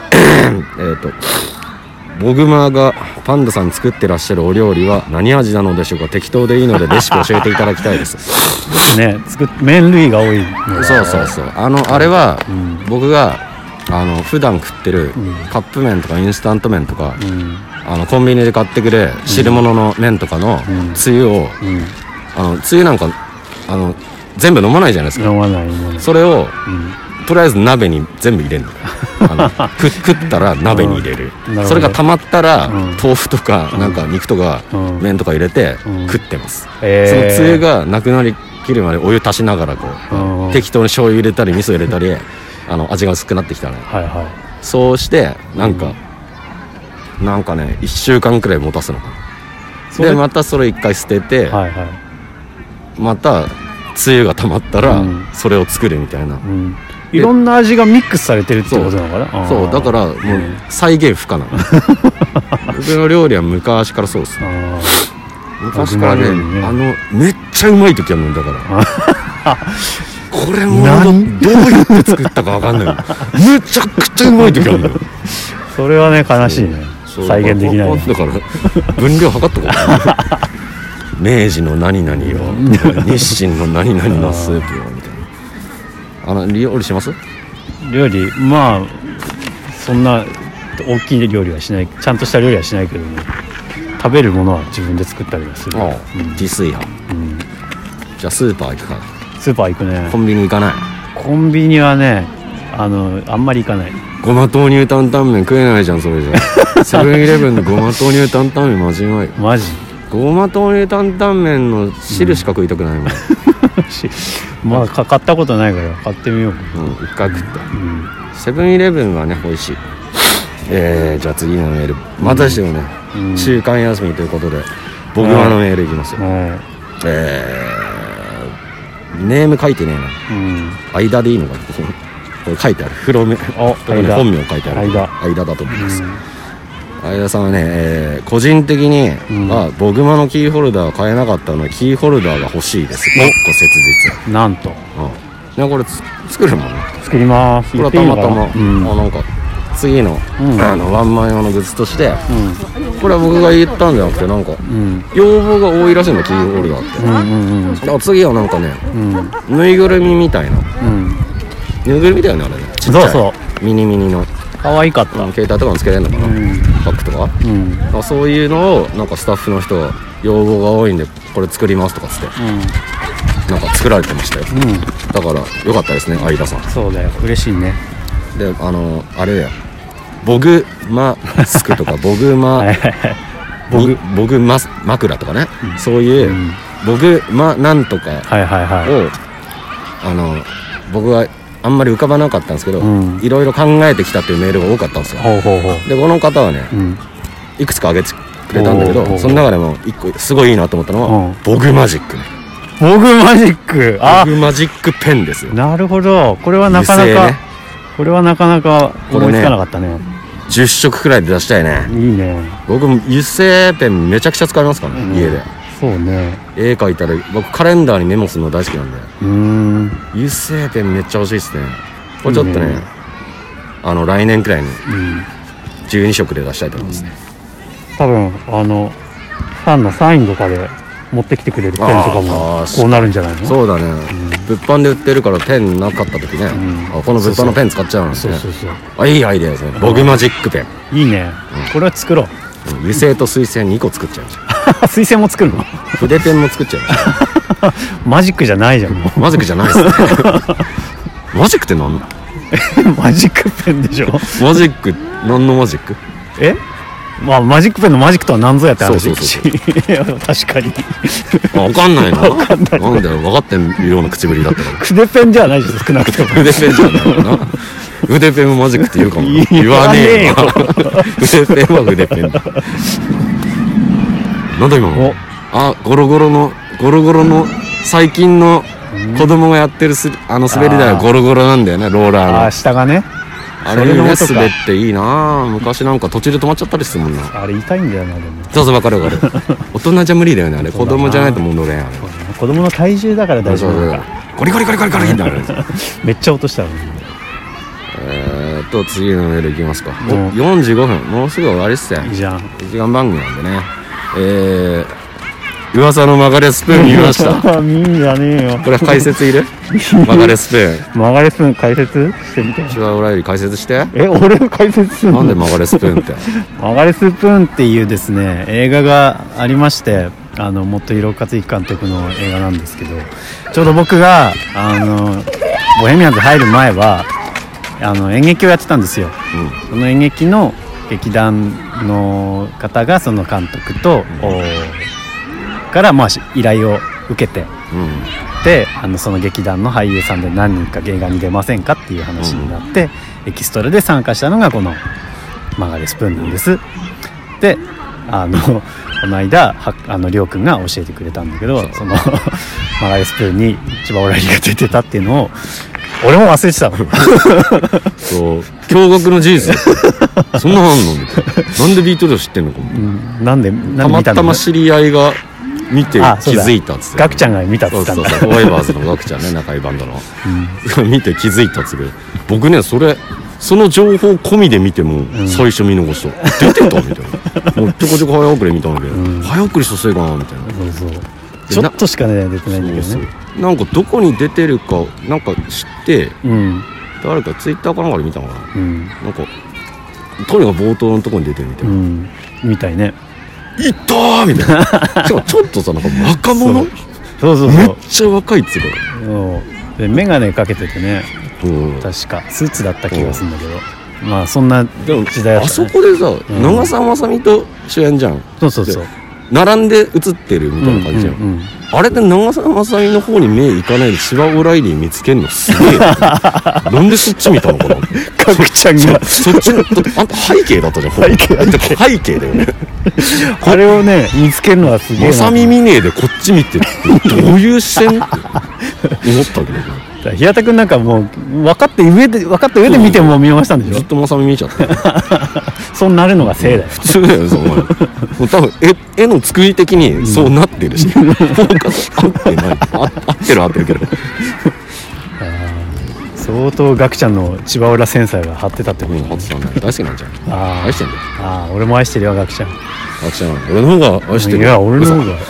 ボグマがパンダさん作ってらっしゃるお料理は何味なのでしょうか。適当でいいのでレシピ教えていただきたいですね、麺類が多いの。 そうあれは、僕が普段食ってるカップ麺とかインスタント麺とか、コンビニで買ってくる汁物の麺とかのつゆを、つゆなんか全部飲まないじゃないですか。 飲まない。 それを、とりあえず鍋に全部入れるの食ったら鍋に入れる、それが溜まったら、豆腐とかなんか肉とか、麺とか入れて食ってます、そのつゆがなくなりきるまでお湯足しながらこう、適当に醤油入れたり味噌入れたり味が薄くなってきたら、そうしてなんかね1週間くらい持たすのかな。でまたそれ1回捨てて、またつゆが溜まったらそれを作るみたいな、 いろんな味がミックスされてるってことなのかな。 そうだからもう再現不可能僕の料理は昔からそうです、昔からねめっちゃうまい時あるのだからこれもどうやって作ったか分かんないめちゃくちゃうまい時あるのそれはね悲しいね。再現できない。 だから分量測っとこう明治の何々を日清の何々のスープをみたいな。料理します？ 料理まあそんな大きい料理はしない、ちゃんとした料理はしないけどね、食べるものは自分で作ったりはする。 自炊派、じゃあスーパー行くか。 スーパー行くね。 コンビニ行かない？ コンビニはねあんまり行かない。 ごま豆乳担々麺食えないじゃんそれじゃセブンイレブンのごま豆乳担々麺マジうまいよ。 マジ？ ごま豆乳担々麺の汁しか食いたくないもん、 まあ買ったことないから買ってみよう。 一回食って、セブンイレブンはね美味しい。じゃあ次のメールまたしてもね、中間休みということで僕はのメールいきますよ。ネーム書いてねえな、間でいいのかなこれ書いてある風呂目本名書いてある間だと思います。相田さんはね、個人的に、ボグマのキーホルダー買えなかったのでキーホルダーが欲しいです。ご切実。 なんと、 これ作るもんね。 作ります。 これはたまたま、なんか次の、ワンマン用のグッズとして、これは僕が言ったんじゃなくてなんか、要望が多いらしいんだキーホルダーって。だから次はなんかね、ぬいぐるみみたいな、ぬいぐるみだよねあれね。ちっちゃいそうミニの可愛かった。 携帯とかもつけれるのかな、バッグとか、そういうのをなんかスタッフの人が要望が多いんでこれ作りますとかつって、なんか作られてましたよ、だからよかったですね相田さん。 そうだよ嬉しいね。 であれだよボグマスクとかボグマボグマ枕とかね、そういう、ボグマなんとかを、僕はあんまり浮かばなかったんですけど、いろいろ考えてきたっていうメールが多かったんですよ。でこの方はね、いくつかあげてくれたんだけど、その中でも一個すごいいいなと思ったのは、ボグマジックね。 ボグマジック、 ボグマジックペンですよ。 なるほど。これはなかなか、これはなかなか思いつかなかったね。 10色くらいで出したいね。 いいね。 僕油性ペンめちゃくちゃ使いますからね、家で。 そうね。 絵描いたら僕カレンダーにメモするの大好きなんで、油性ペンめっちゃ欲しいですね。これちょっとね、来年くらいに12色で出したいと思いますね。 多分ファンのサインとかで持ってきてくれるペンとかもこうなるんじゃないの？ そうだね、物販で売ってるからペンなかった時ね、この物販のペン使っちゃうんですね。いいアイデアですね。ボグマジックペンいいね。これは作ろう。 油性と水性2個作っちゃうじゃん水仙も作るの？ 筆ペンも作っちゃうマジックじゃないじゃんもマジックじゃないですねマジックって何？ うマジックペンでしょ。 マジック何のマジック？ まあマジックペンのマジックとは何ぞやって話。 そう確かに分かんないの？ 分かんないなんだよ、分かってるような口ぶりだったから筆ペンじゃないです少なくとも。 筆ペンじゃないのな筆ペンもマジックって言うかもな。言わねえよ筆ペンは筆ペンだ。なんだ今の？ゴロゴロの最近の子供がやってる滑り台はゴロゴロなんだよね、ローラーの。 下がね。 あれいいね、滑っていいな。昔なんか途中で止まっちゃったりするもんな。 あれ痛いんだよな。でもそう分かる大人じゃ無理だよねあれ。子供じゃないともう乗れんあれ。 子供の体重だから大丈夫だから。 ゴリゴリゴリゴリゴリってなるめっちゃ落としたの。 次のメールいきますか。 もう 45分、もうすぐ終わりっすよ。 いいじゃん。 1時間番組なんでね。噂のマガレスプーン見ました見んじゃねえよ。 これ解説いる？マガレスプーン。 マガレスプーン解説してみて。 シワオラより解説して。 俺の解説するの？ なんでマガレスプーンってマガレスプーンっていうですね映画がありまして、もっと色克之監督の映画なんですけど、ちょうど僕がボヘミアンズ入る前は演劇をやってたんですよ。その演劇の劇団の方がその監督と、からまあ依頼を受けて、でその劇団の俳優さんで何人か映画に出ませんかっていう話になって、エキストラで参加したのがこのマガレスプーンなんです。でこの間りょうくんが教えてくれたんだけど、そのマガレスプーンに千葉オラリが出てたっていうのを俺も忘れてたのそう驚愕の事実そんなのあんのみたいな。なんでビートルズ知ってんのかも、 なんでたまたま知り合いが見て気づいたっつって、 ガクちゃんが見たっつったんだ。 そうフォーエバーズのガクちゃんね、仲いいバンドの、見て気づいたっつって。僕ねその情報込みで見ても最初見逃した、出てたみたいな。もうちょこちょこ早送り見たんだけど、早送りしたせいかなみたいな。 そうちょっとしかね出てないんだけどね。 なんかどこに出てるかなんか知って、誰かツイッターかなんかで見たのかな、なんかとにかく冒頭のとこに出てるみたいな、 みたいね。 いったーみたいなしかもちょっとさなんか若者そうめっちゃ若いっつうかで眼鏡かけててね、確かスーツだった気がするんだけど、まあそんな時代だったね。 あそこでさ、長澤まさみと主演じゃん。 そう並んで映ってるみたいな感じじゃん、あれで長澤まさみの方に目いかないでシワオライリー見つけるのすげえなんでそっち見たのかなガクちゃんがそっちのあんた背景だったじゃん。背景だよねあれをね見つけるのはすげえな。 まさみ見ねえでこっち見てどういう視線って思ったけど平田君なんかもう分かった上で見ても見逃したんでしょ。 ずっとまさみ見ちゃったそうなるのがせいだよ。 普通だよもう多分絵の作り的にそうなってるし、フォーカス合ってない合ってるけど相当ガクちゃんの千葉浦センサーが張ってたってことね。 張ってたね。大好きなんじゃん。愛してんだよ。 俺も愛してるよガクちゃん。 ガクちゃん俺の方が愛してるよ。 いや俺の方が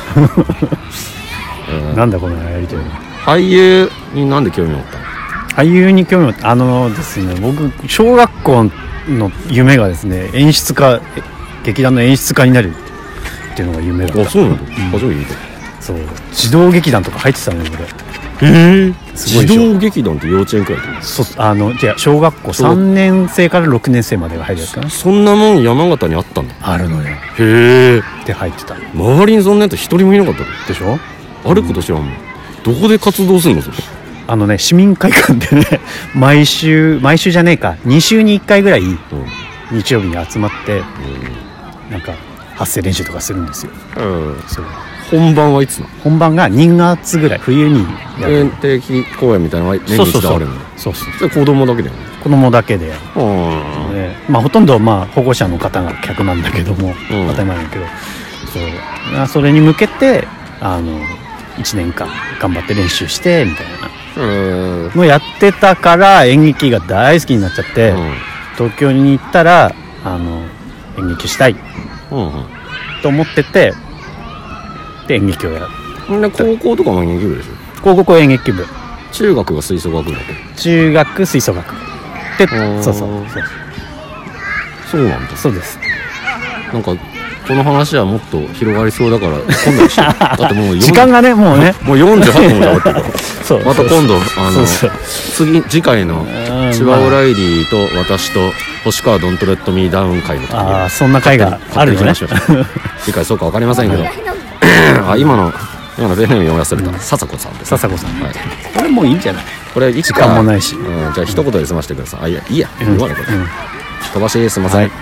なんだこのやりとり。 俳優になんで興味を持ったの？ 俳優に興味を持ったですね、僕小学校の夢がですね劇団の演出家になるっていうのが夢だった。 そうなんだ。初めて聞いた。 そう児童劇団とか入ってたのよ俺。児童劇団って幼稚園くらいで？ 小学校3年生から6年生までが入るやつかな。 そんなもん山形にあったんだ。 あるのよ。 へえ。 で入ってた。 周りにそんなやつ一人もいなかったでしょ。 あること知らんもん。どこで活動するのそれ？ 市民会館でね毎週じゃねえか2週に1回ぐらい日曜日に集まってなんか発声練習とかするんですよ。そう本番はいつなの？本番が2月ぐらい冬にやる定期公演みたいなのが年に一度あるんだ。 そうそれ子供だけだよね。 子供だけでやる。ほとんど保護者の方が客なんだけども、当たり前だけどそれに向けて1年間頑張って練習してみたいなのやってたから演劇が大好きになっちゃって、東京に行ったら演劇したいと思ってて、で演劇をやる。 高校とかも演劇部でしょ？ 高校演劇部。 中学が吹奏楽部だっけ？ 中学吹奏楽部でそうなんだ。 そうです。 なんかこの話はもっと広がりそうだから今度にしよう。だってもう時間がねもうねもう48分も経ってるからそうまた今度そう次回の千葉オライリーと私と星川ドントレットミーダウン会の時にそんな会があるのね。 次回そうか分かりませんけど今のペンネーム読み忘れた笹子さんです、 笹子さん、 はい、 これもういいんじゃない？ これ時間もないし、 じゃあ一言で済ませてください。いや言わないこれ、飛ばしすいません、 はい、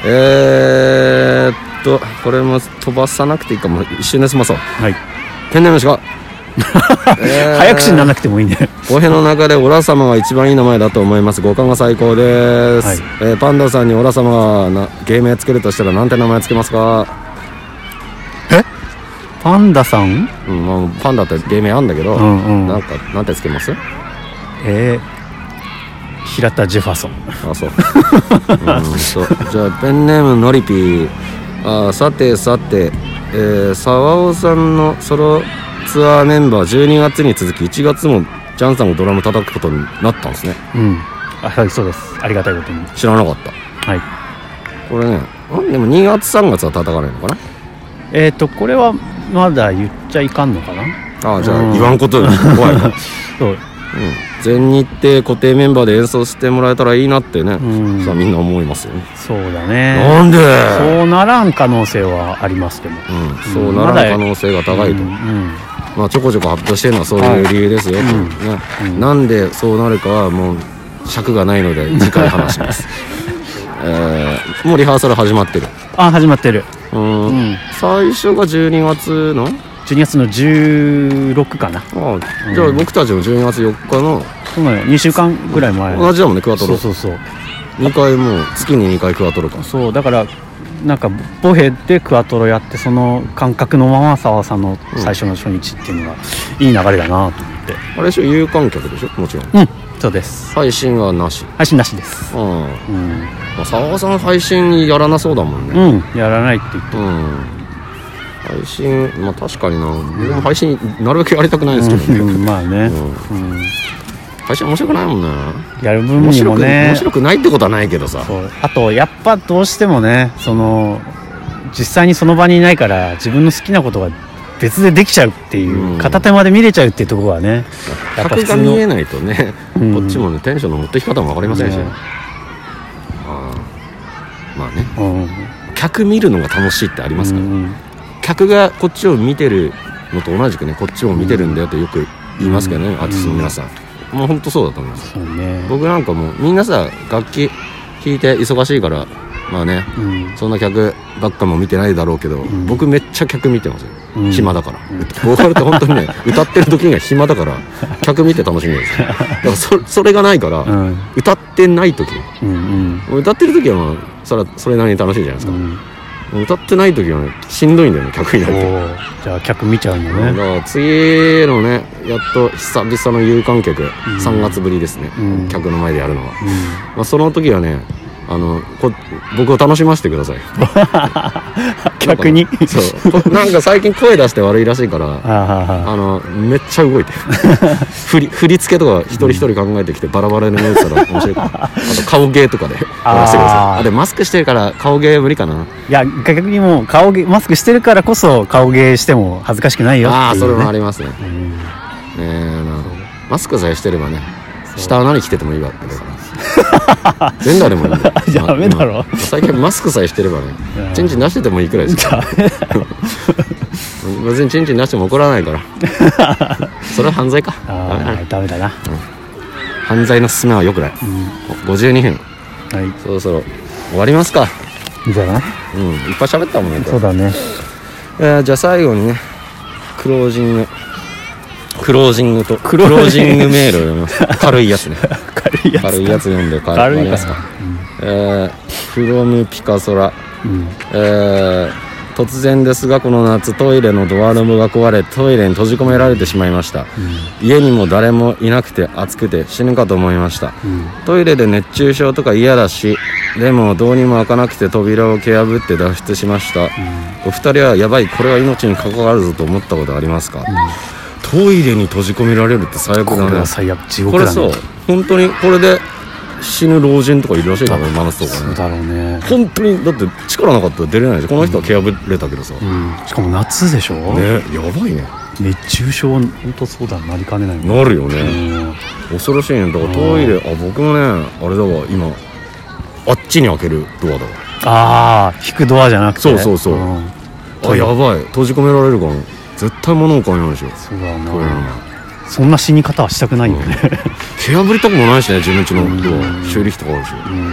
これも飛ばさなくていいかも一瞬で済まそう。 はい、 ペンネームしか早口にならなくてもいいね。 語弊の中でオラ様が一番いい名前だと思います。五感が最高です、はい、パンダさんにオラ様が芸名つけるとしたらなんて名前つけますか？ パンダさん？ パンダって芸名あんだけど、なんてつけます？ 平田ジェファソン。 あ、そうじゃあペンネームのりぴー。さて、沢尾さんのソロツアーメンバー12月に続き1月もジャンさんがドラム叩くことになったんですね。 はい、そうです。ありがたいことに。 知らなかった。 はい。 これね、でも2月3月は叩かないのかな？ これはまだ言っちゃいかんのかな。 じゃあ言わんことで怖いなそう、 全日程固定メンバーで演奏してもらえたらいいなってね、さあみんな思いますよね。 そうだね。 なんでそうならん可能性はありますけど、 そうならん可能性が高いと、まあちょこちょこ発表してるのはそういう理由ですよ、なんでそうなるかはもう尺がないので次回話しますもうリハーサル始まってる。 始まってる。 最初が12月の 16かな。 じゃあ僕たちも12月4日の 2週間ぐらい前。 同じだもんね、クワトロ。 そう 2回もう月に2回クワトロか。 そうだからなんかボヘでクワトロやって、その感覚のまま沢さんの最初の初日っていうのがいい流れだなと思って。 あれでしょ、有観客でしょ、もちろん。 そうです。 配信はなし。 配信なしです。 沢さん配信やらなそうだもんね。 やらないって言って。 配信、確かにな。僕も配信なるべくやりたくないですけどね。 まあね。 配信面白くないもんね。 やる分にもね。 面白くないってことはないけどさ。 あとやっぱどうしてもね、実際にその場にいないから自分の好きなことが別でできちゃうっていう、片手間で見れちゃうっていうところはね、 やっぱ客が見えないとね、こっちもねテンションの持ってき方も分かりませんし、まあね、客見るのが楽しいってありますから、客がこっちを見てるのと同じくね、こっちも見てるんだよってよく言いますけどね、アーティストの皆さん。もう本当そうだと思います。僕なんかもみんなさ、楽器弾いて忙しいからまあね、そんな客ばっかも見てないだろうけど、僕めっちゃ客見てますよ、暇だから。ボーカルって本当にね歌ってる時には暇だから客見て楽しみですだからそれがないから、歌ってない時、歌ってる時はそれなりに楽しいじゃないですか、歌ってない時はねしんどいんだよね、客いないと。 じゃあ客見ちゃうのね。 だから次のね、やっと久々の有観客、3月ぶりですね、客の前でやるのは、その時はね、僕を楽しませてください逆に。 そうなんか最近声出して悪いらしいからめっちゃ動いて振り付けとか一人一人考えてきてバラバラに見えてたら面白いからあと顔芸とかでやらせてください。でマスクしてるから顔芸無理かな。いや逆にもうマスクしてるからこそ顔芸しても恥ずかしくないよっていう、ね、 それもありますね。マスクさえしてればね、下は何着ててもいいわけだから全裸でもいいんだよ。 ダメだろ。 最近マスクさえしてればね、チンチン出しててもいいくらいですから別にチンチン出しても怒らないからそれは犯罪か。 ダメだな、 犯罪の勧めはよくない。52分、そろそろ終わりますか。 いいじゃない。 いっぱい喋ったもんね。 そうだね。 じゃあ最後にね、クロージングメールを読みます。軽いやつね。軽いやつ読んで終わりますか。フロムピカソラ、突然ですがこの夏トイレのドアノブが壊れトイレに閉じ込められてしまいました、家にも誰もいなくて暑くて死ぬかと思いました、トイレで熱中症とか嫌だし、でもどうにも開かなくて扉を蹴破って脱出しました、お二人はやばい、これは命に関わるぞと思ったことありますか。トイレに閉じ込められるって最悪だね。 これは最悪、地獄だね。 これそう、本当にこれで死ぬ老人とかいるらしいからね、真夏とかね。 そうだろうね。 本当にだって力なかったら出れないし、この人は毛破れたけどさ、 しかも夏でしょ、 ね、やばいね。 熱中症本当そうだ、なりかねないもん。 なるよね、恐ろしいね。だからトイレ、僕もねあれだわ、今あっちに開けるドアだわ。 ああ、引くドアじゃなくて。 そうそうそう、やばい、閉じ込められるから絶対物を買えないでしょ。 そうだな、 トイレの前そんな死に方はしたくないよね。 毛破りたくもないしね、自分家のドア修理費とかあるし、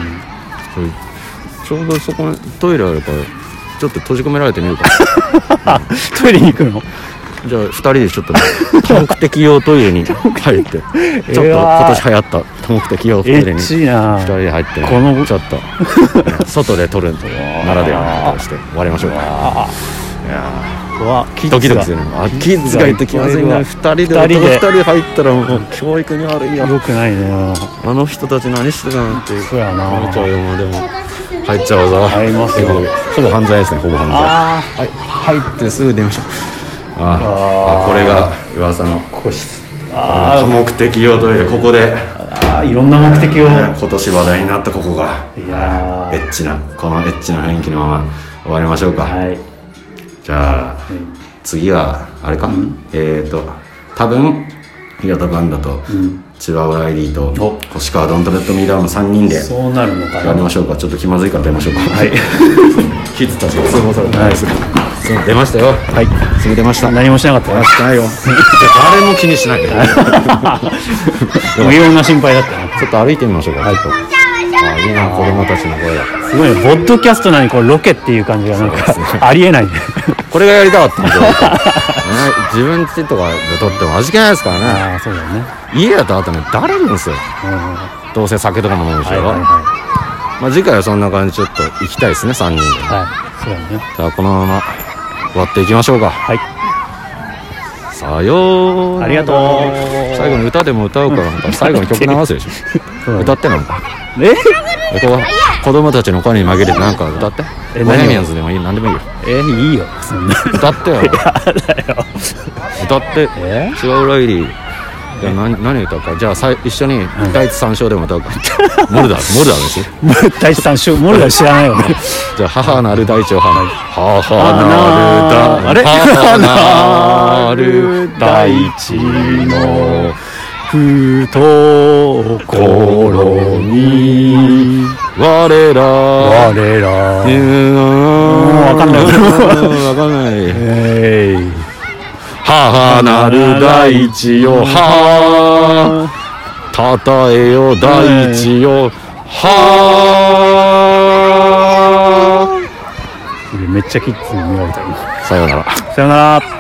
ちょうどそこにトイレあるからちょっと閉じ込められてみるか。 トイレに行くの？ じゃあ2人でちょっとね多目的用トイレに入ってちょっと今年流行った多目的用トイレにエッチな 2人で入ってね、 このちょっと外で撮るならではのことをして終わりましょうか。いやうわ、 ドキドキするね。キッズがいて気まずいな。2人で2人入ったらもう教育に悪いよ。 よくないね。 あの人たち何してたのってそうやな、 思っちゃうよ。もうでも入っちゃうぞ。 入りますよ。 ほぼ犯罪ですね、ほぼ犯罪。はい、入ってすぐ出ましょう。これが噂の個室。 多目的用トイレ、ここでいろんな目的を。 今年話題になったここがいやエッチな、このエッチな雰囲気のまま終わりましょうか。 はい。 じゃあ次はあれか、多分平田バンダと千葉ワイリーと星川ドントレッドミーダウンの3人でそうなるのかな。 やりましょうか。ちょっと気まずいから出ましょうか。はい。キッズたちが通報されてないです。出ましたよ。はい。すぐ出ました。 何もしなかったよ。 してないよ。誰も気にしない。 無用な心配だったな。 ちょっと歩いてみましょうか。はい。いいな、子供たちの声が。 すごいね、ポッドキャストなのにこうロケっていう感じがなんかありえないね。 これがやりたかったんですよ。自分家とかで撮っても味気ないですからね。 ああ、そうだよね。 家だとあとね、だれるんですよ。どうせ酒とかも飲むでしょ。まあ次回はそんな感じ、ちょっと行きたいですね、3人で。 はい、そうだね。 じゃあこのまま終わっていきましょうか。はい。さようなら。 ありがとう。 最後に歌でも歌うから、なんか最後に曲流すでしょ。歌ってなんか。ここ子供たちの声に紛れてなんか歌って。ボヘミアンズでもいい、なんでもいいよ。 いいよ。そんな。 歌ってよ。 やだよ。 歌って。違うライリー。じゃあ何歌うか。じゃあ一緒に第一三章でも歌うか。モルダーですよ。 第一三章、モルダー知らないよね。 じゃあ母なる大地を母なる。母なる大地の懐に我らわかんない。 わかんない。母なる大地よ、たたえよ大地よ、 めっちゃキッズに見られたよ。 さようなら。 さようなら。